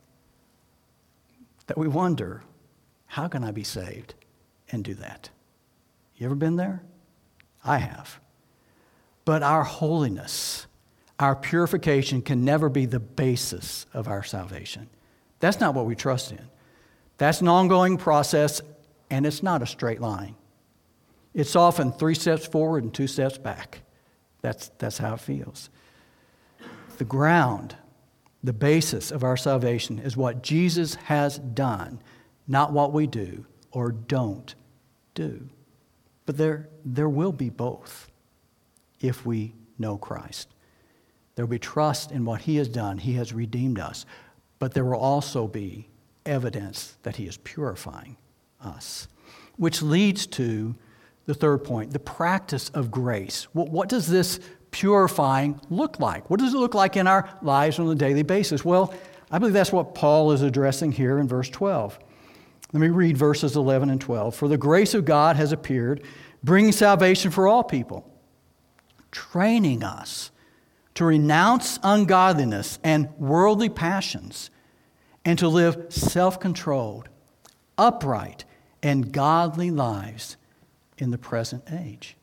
that we wonder, how can I be saved and do that? You ever been there? I have. But our holiness, our purification can never be the basis of our salvation. That's not what we trust in. That's an ongoing process, and it's not a straight line. It's often three steps forward and two steps back. That's, that's how it feels. The ground, the basis of our salvation is what Jesus has done, not what we do or don't do. But there, there will be both if we know Christ. There will be trust in what he has done. He has redeemed us. But there will also be evidence that he is purifying us. Which leads to the third point, the practice of grace. What, what does this purifying look like? What does it look like in our lives on a daily basis? Well, I believe that's what Paul is addressing here in verse twelve. Let me read verses eleven and twelve. For the grace of God has appeared, bringing salvation for all people, training us to renounce ungodliness and worldly passions, and to live self-controlled, upright, and godly lives in the present age.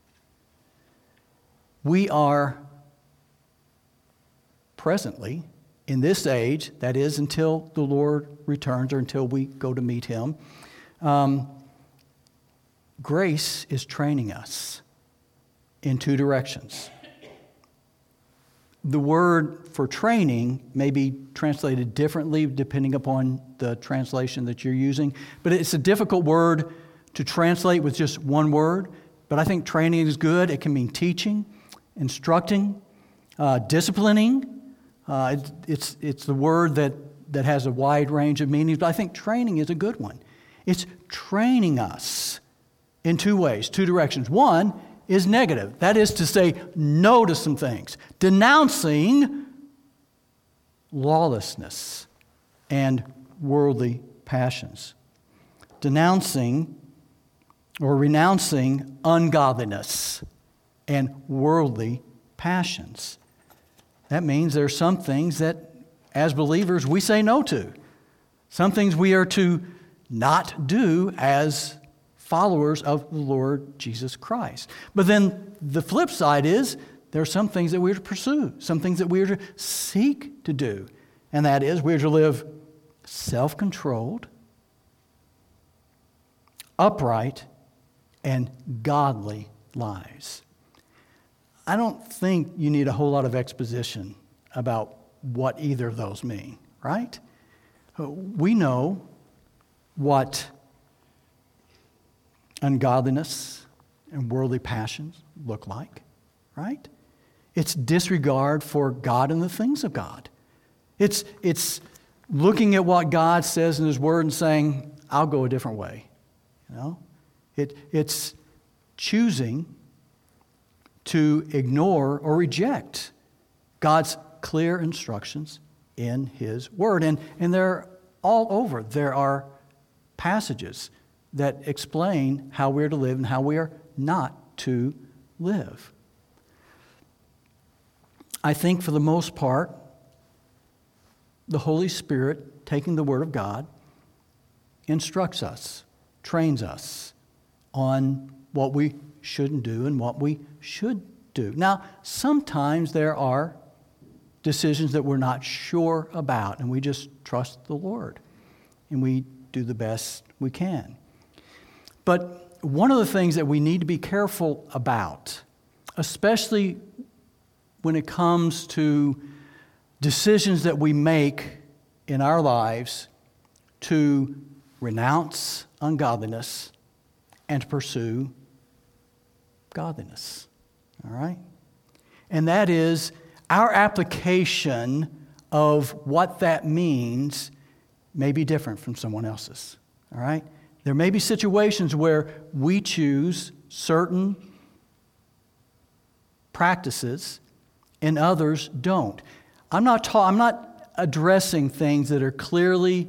We are presently in this age, that is until the Lord returns or until we go to meet him, um, grace is training us in two directions. The word for training may be translated differently depending upon the translation that you're using, but it's a difficult word to translate with just one word. But I think training is good. It can mean teaching, instructing, uh, disciplining. Uh, it, it's, it's the word that, that has a wide range of meanings, but I think training is a good one. It's training us in two ways, two directions. One is negative. That is to say no to some things, denouncing lawlessness and worldly passions, denouncing or renouncing ungodliness and worldly passions. That means there are some things that, as believers, we say no to. Some things we are to not do as followers of the Lord Jesus Christ. But then the flip side is there are some things that we're to pursue, some things that we're to seek to do. And that is we're to live self-controlled, upright, and godly lives. I don't think you need a whole lot of exposition about what either of those mean, right? We know what ungodliness and worldly passions look like, right? It's disregard for God and the things of God. It's, it's looking at what God says in his word and saying, I'll go a different way. You know? It, it's choosing to ignore or reject God's clear instructions in his word. And, and they're all over. There are passages that explain how we're to live and how we are not to live. I think for the most part, the Holy Spirit, taking the Word of God, instructs us, trains us on what we shouldn't do and what we should do. Now, sometimes there are decisions that we're not sure about, and we just trust the Lord, and we do the best we can. But one of the things that we need to be careful about, especially when it comes to decisions that we make in our lives to renounce ungodliness and to pursue godliness. All right? and that is our application of what that means may be different from someone else's. All right? There may be situations where we choose certain practices and others don't. I'm not ta- I'm not addressing things that are clearly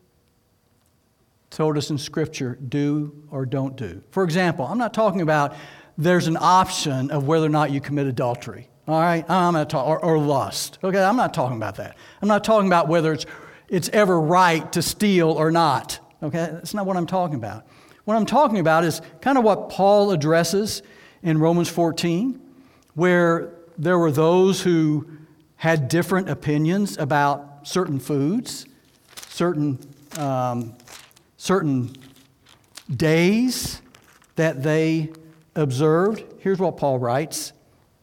told us in Scripture, do or don't do. For example, I'm not talking about there's an option of whether or not you commit adultery. All right? I'm not talk- or, or lust. Okay, I'm not talking about that. I'm not talking about whether it's it's ever right to steal or not. Okay? That's not what I'm talking about. What I'm talking about is kind of what Paul addresses in Romans fourteen, where there were those who had different opinions about certain foods, certain um, certain days that they observed. Here's what Paul writes.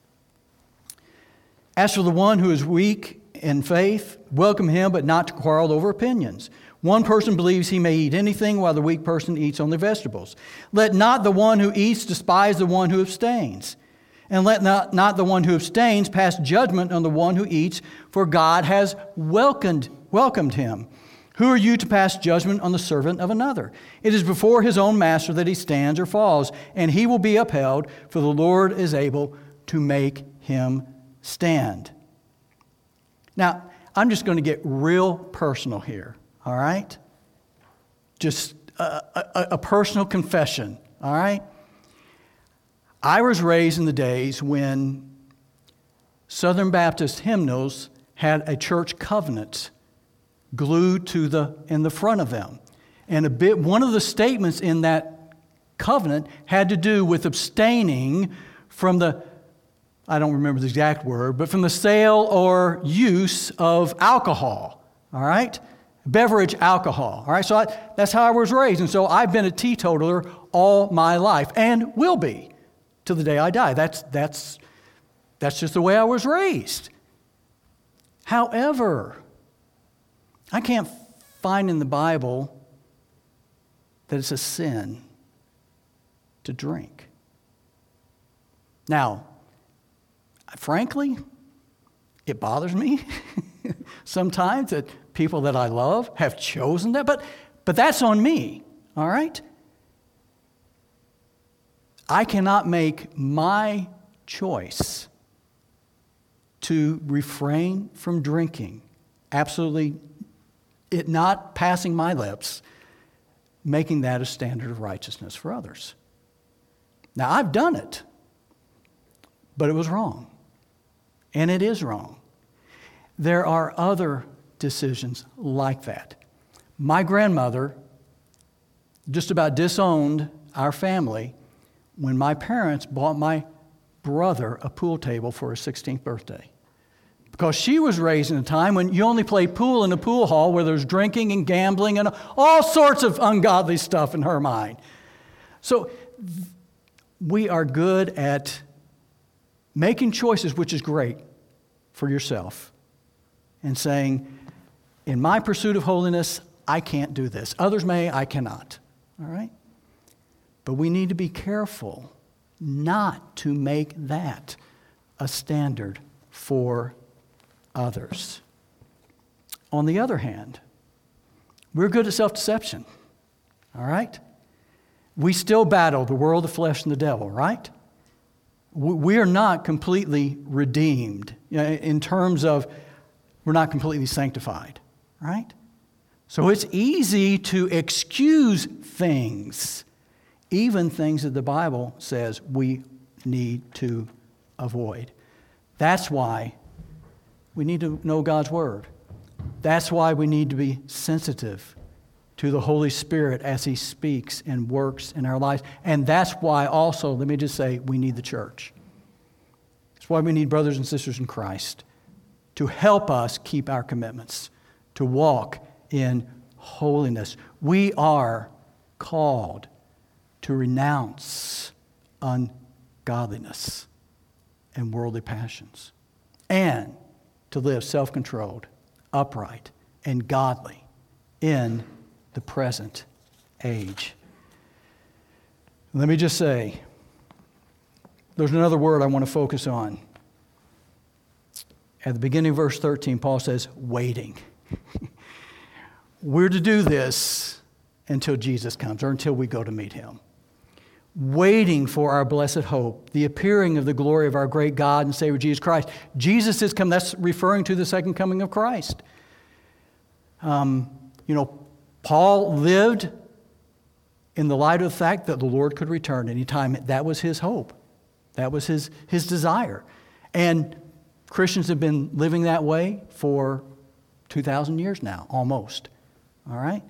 As for the one who is weak in faith, welcome him, but not to quarrel over opinions. One person believes he may eat anything, while the weak person eats only vegetables. Let not the one who eats despise the one who abstains. And let not, not the one who abstains pass judgment on the one who eats, for God has welcomed, welcomed him. Who are you to pass judgment on the servant of another? It is before his own master that he stands or falls, and he will be upheld, for the Lord is able to make him stand. Now, I'm just going to get real personal here, all right? Just a, a, a personal confession, all right? I was raised in the days when Southern Baptist hymnals had a church covenant glued to the in the front of them. And a bit one of the statements in that covenant had to do with abstaining from the, I don't remember the exact word, but from the sale or use of alcohol, all right? Beverage alcohol, all right? So I, that's how I was raised. And so I've been a teetotaler all my life and will be till the day I die. That's, that's, that's just the way I was raised. However, I can't find in the Bible that it's a sin to drink. Now, frankly, it bothers me sometimes that people that I love have chosen that, but, but that's on me, all right? I cannot make my choice to refrain from drinking, absolutely it not passing my lips, making that a standard of righteousness for others. Now, I've done it, but it was wrong, and it is wrong. There are other decisions like that. My grandmother just about disowned our family when my parents bought my brother a pool table for his sixteenth birthday. Because she was raised in a time when you only play pool in a pool hall where there's drinking and gambling and all sorts of ungodly stuff in her mind. So we are good at making choices, which is great for yourself, and saying, in my pursuit of holiness, I can't do this. Others may, I cannot. All right? But we need to be careful not to make that a standard for others. On the other hand, we're good at self-deception, all right? We still battle the world, the flesh, and the devil, right? We are not completely redeemed in terms of we're not completely sanctified, right? So it's easy to excuse things, even things that the Bible says we need to avoid. That's why we need to know God's Word. That's why we need to be sensitive to the Holy Spirit as He speaks and works in our lives. And that's why also, let me just say, we need the church. That's why we need brothers and sisters in Christ to help us keep our commitments, to walk in holiness. We are called to renounce ungodliness and worldly passions, and to live self-controlled, upright, and godly in the present age. Let me just say, there's another word I want to focus on. At the beginning of verse thirteen, Paul says, waiting. We're to do this until Jesus comes or until we go to meet him. Waiting for our blessed hope, the appearing of the glory of our great God and Savior Jesus Christ. Jesus is come. That's referring to the second coming of Christ. Um, you know, Paul lived in the light of the fact that the Lord could return anytime. That was his hope. That was his, his desire. And Christians have been living that way for two thousand years now, almost. All right?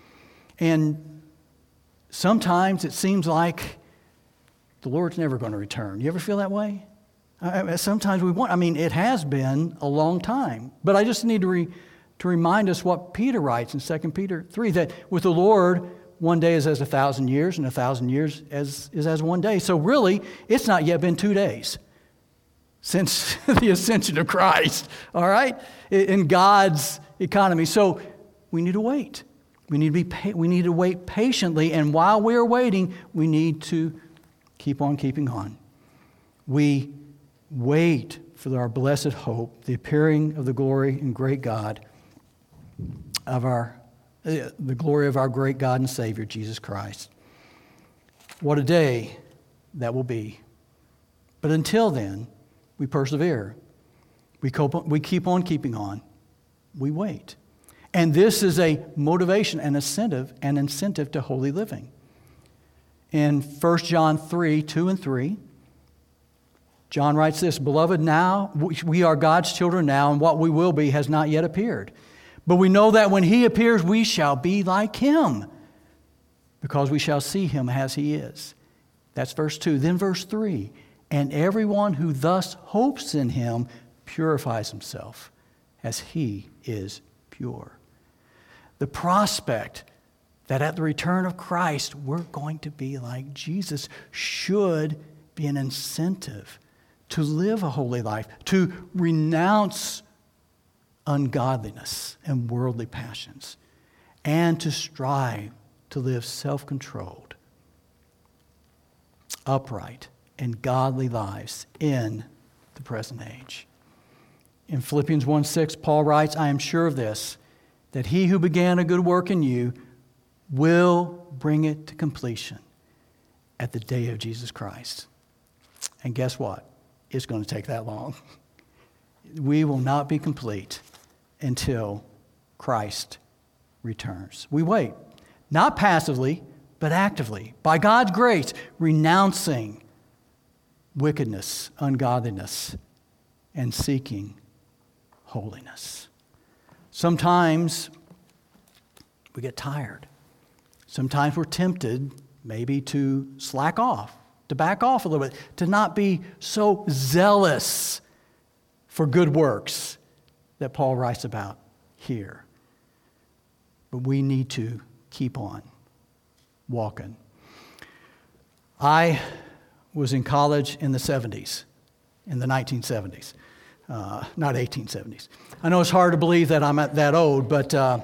And sometimes it seems like the Lord's never going to return. You ever feel that way? I, sometimes we want, I mean, it has been a long time. But I just need to, re, to remind us what Peter writes in Second Peter three, that with the Lord, one day is as a thousand years, and a thousand years as, is as one day. So really, it's not yet been two days since the ascension of Christ, all right, in God's economy. So we need to wait. We need to be. Pa- we need to wait patiently, and while we're waiting, we need to keep on keeping on. We wait for our blessed hope, the appearing of the glory and great God of our, uh, the glory of our great God and Savior, Jesus Christ. What a day that will be. But until then, we persevere. We cope, we keep on keeping on. We wait. And this is a motivation, an incentive, an incentive to holy living. In First John three, two and three, John writes this, Beloved, now we are God's children now, and what we will be has not yet appeared. But we know that when he appears, we shall be like him, because we shall see him as he is. That's verse two. Then verse three, and everyone who thus hopes in him purifies himself as he is pure. The prospect that at the return of Christ, we're going to be like Jesus should be an incentive to live a holy life, to renounce ungodliness and worldly passions, and to strive to live self-controlled, upright, and godly lives in the present age. In Philippians one six, Paul writes, I am sure of this, that he who began a good work in you will bring it to completion at the day of Jesus Christ. And guess what? It's going to take that long. We will not be complete until Christ returns. We wait, not passively, but actively, by God's grace, renouncing wickedness, ungodliness, and seeking holiness. Sometimes we get tired. Sometimes we're tempted maybe to slack off, to back off a little bit, to not be so zealous for good works that Paul writes about here. But we need to keep on walking. I was in college in the seventies, in the nineteen seventies, uh, not eighteen seventies. I know it's hard to believe that I'm at that old, but uh,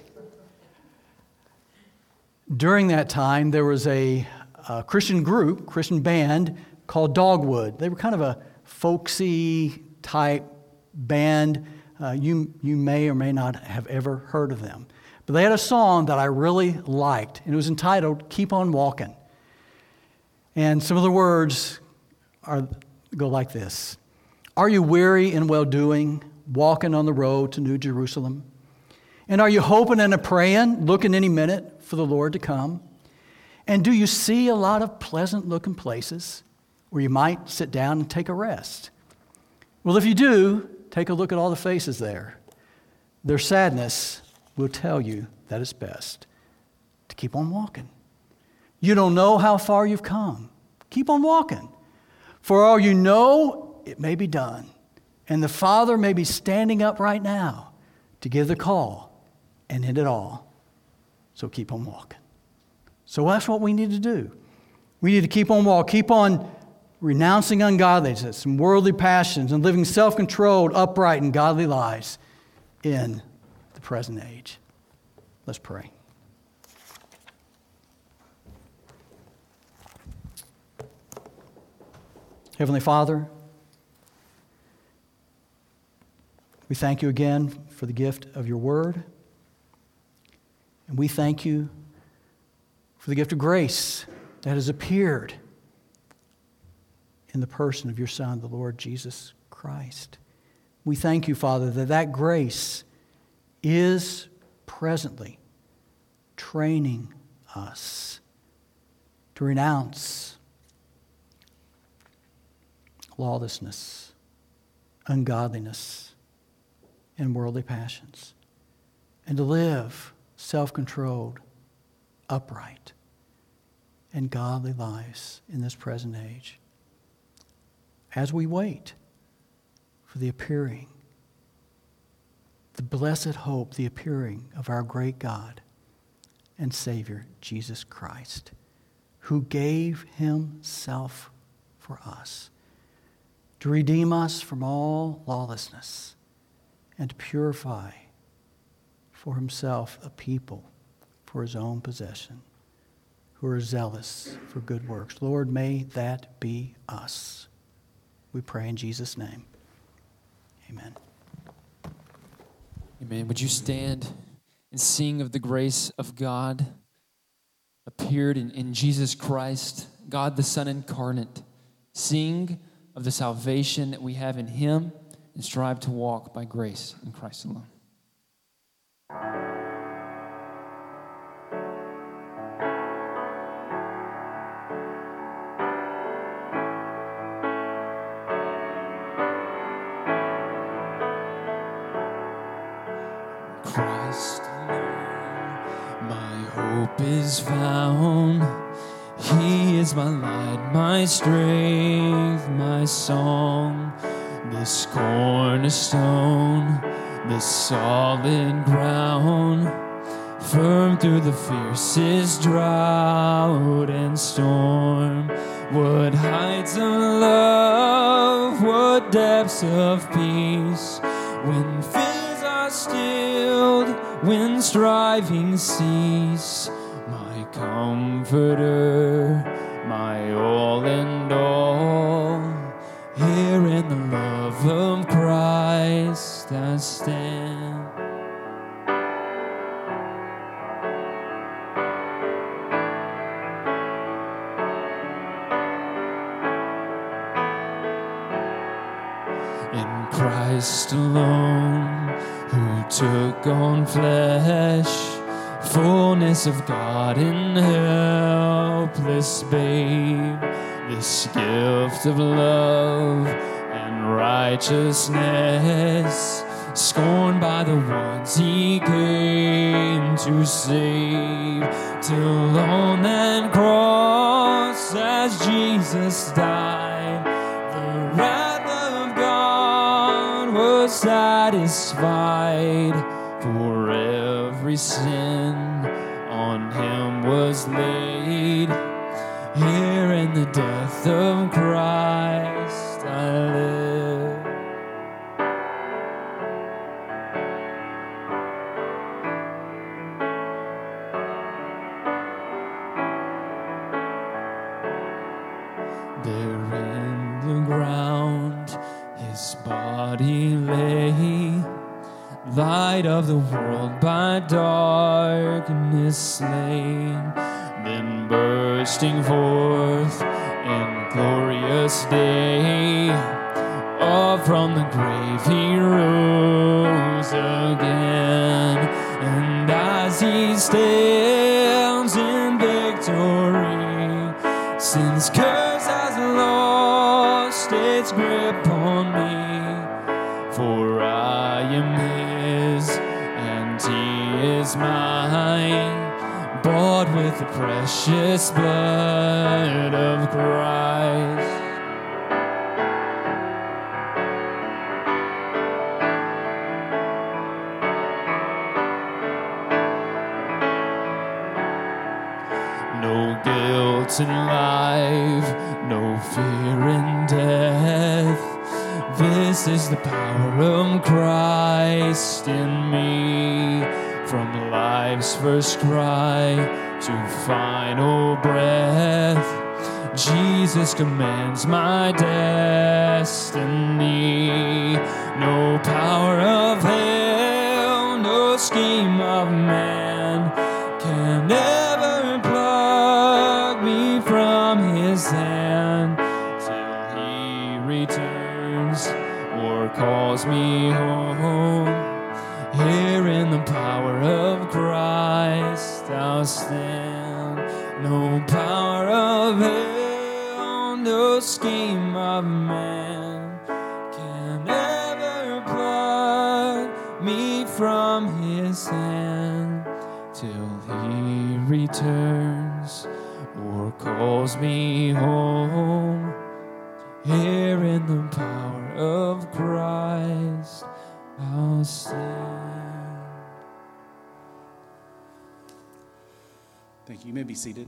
during that time there was a, a Christian group, Christian band called Dogwood. They were kind of a folksy type band. Uh, you, you may or may not have ever heard of them. But they had a song that I really liked, and it was entitled, Keep on Walking. And some of the words are, go like this. Are you weary in well-doing, walking on the road to New Jerusalem? And are you hoping and a praying, looking any minute for the Lord to come? And do you see a lot of pleasant-looking places where you might sit down and take a rest? Well, if you do, take a look at all the faces there. Their sadness will tell you that it's best to keep on walking. You don't know how far you've come. Keep on walking. For all you know, it may be done. And the Father may be standing up right now to give the call and end it all. So keep on walking. So that's what we need to do. We need to keep on walking, keep on renouncing ungodliness and worldly passions and living self-controlled, upright, and godly lives in the present age. Let's pray. Heavenly Father, We thank you again for the gift of your word. And we thank you for the gift of grace that has appeared in the person of your Son, the Lord Jesus Christ. We thank you, Father, that that grace is presently training us to renounce lawlessness, ungodliness, and worldly passions, and to live self-controlled, upright, and godly lives in this present age as we wait for the appearing, the blessed hope, the appearing of our great God and Savior, Jesus Christ, who gave himself for us to redeem us from all lawlessness and to purify for himself a people for his own possession who are zealous for good works. Lord, may that be us. We pray in Jesus' name. Amen. Amen. Would you stand and sing of the grace of God appeared in, in Jesus Christ, God the Son incarnate. Sing of the salvation that we have in him and strive to walk by grace in Christ alone. Christ alone, my hope is found. He is my light, my strength, my song. This cornerstone, this solid ground, firm through the fiercest drought and storm. What heights of love, what depths of peace, when fears are stilled, when striving cease. My comforter, my all and all, here in the love of Christ I stand. In Christ alone, who took on flesh, fullness of God in helpless babe, this gift of love and righteousness, scorned by the ones he came to save, till on that cross as Jesus died, the wrath of God was satisfied. For every sin on him was laid. Here in the death of Christ I live. There in the ground his body lay, light of the world by darkness slain, then bursting forth in glorious day, up from the grave he rose again. And as he stands in victory, sin's curse has lost its grip on me, for I am his and he is mine, bought with the precious blood of Christ. No guilt in life, no fear in death. This is the power of Christ in me. From life's first cry to final breath, Jesus Jesus commands my destiny. No power of hell, no scheme of man can ever pluck me from his hand till he returns or calls me home. Here in the power of Christ I'll stand. No power of hell, no scheme of man can ever pluck me from his hand till he returns or calls me home. Here in the power of Christ I'll stand. Thank you. You may be seated.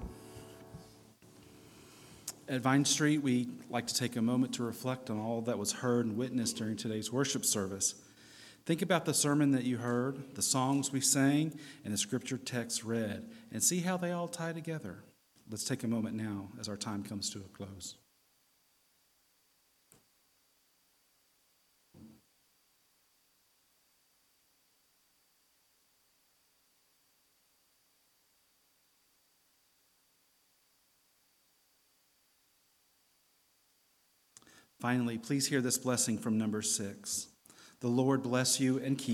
At Vine Street, we like to take a moment to reflect on all that was heard and witnessed during today's worship service. Think about the sermon that you heard, the songs we sang, and the scripture texts read, and see how they all tie together. Let's take a moment now as our time comes to a close. Finally, please hear this blessing from number six. The Lord bless you and keep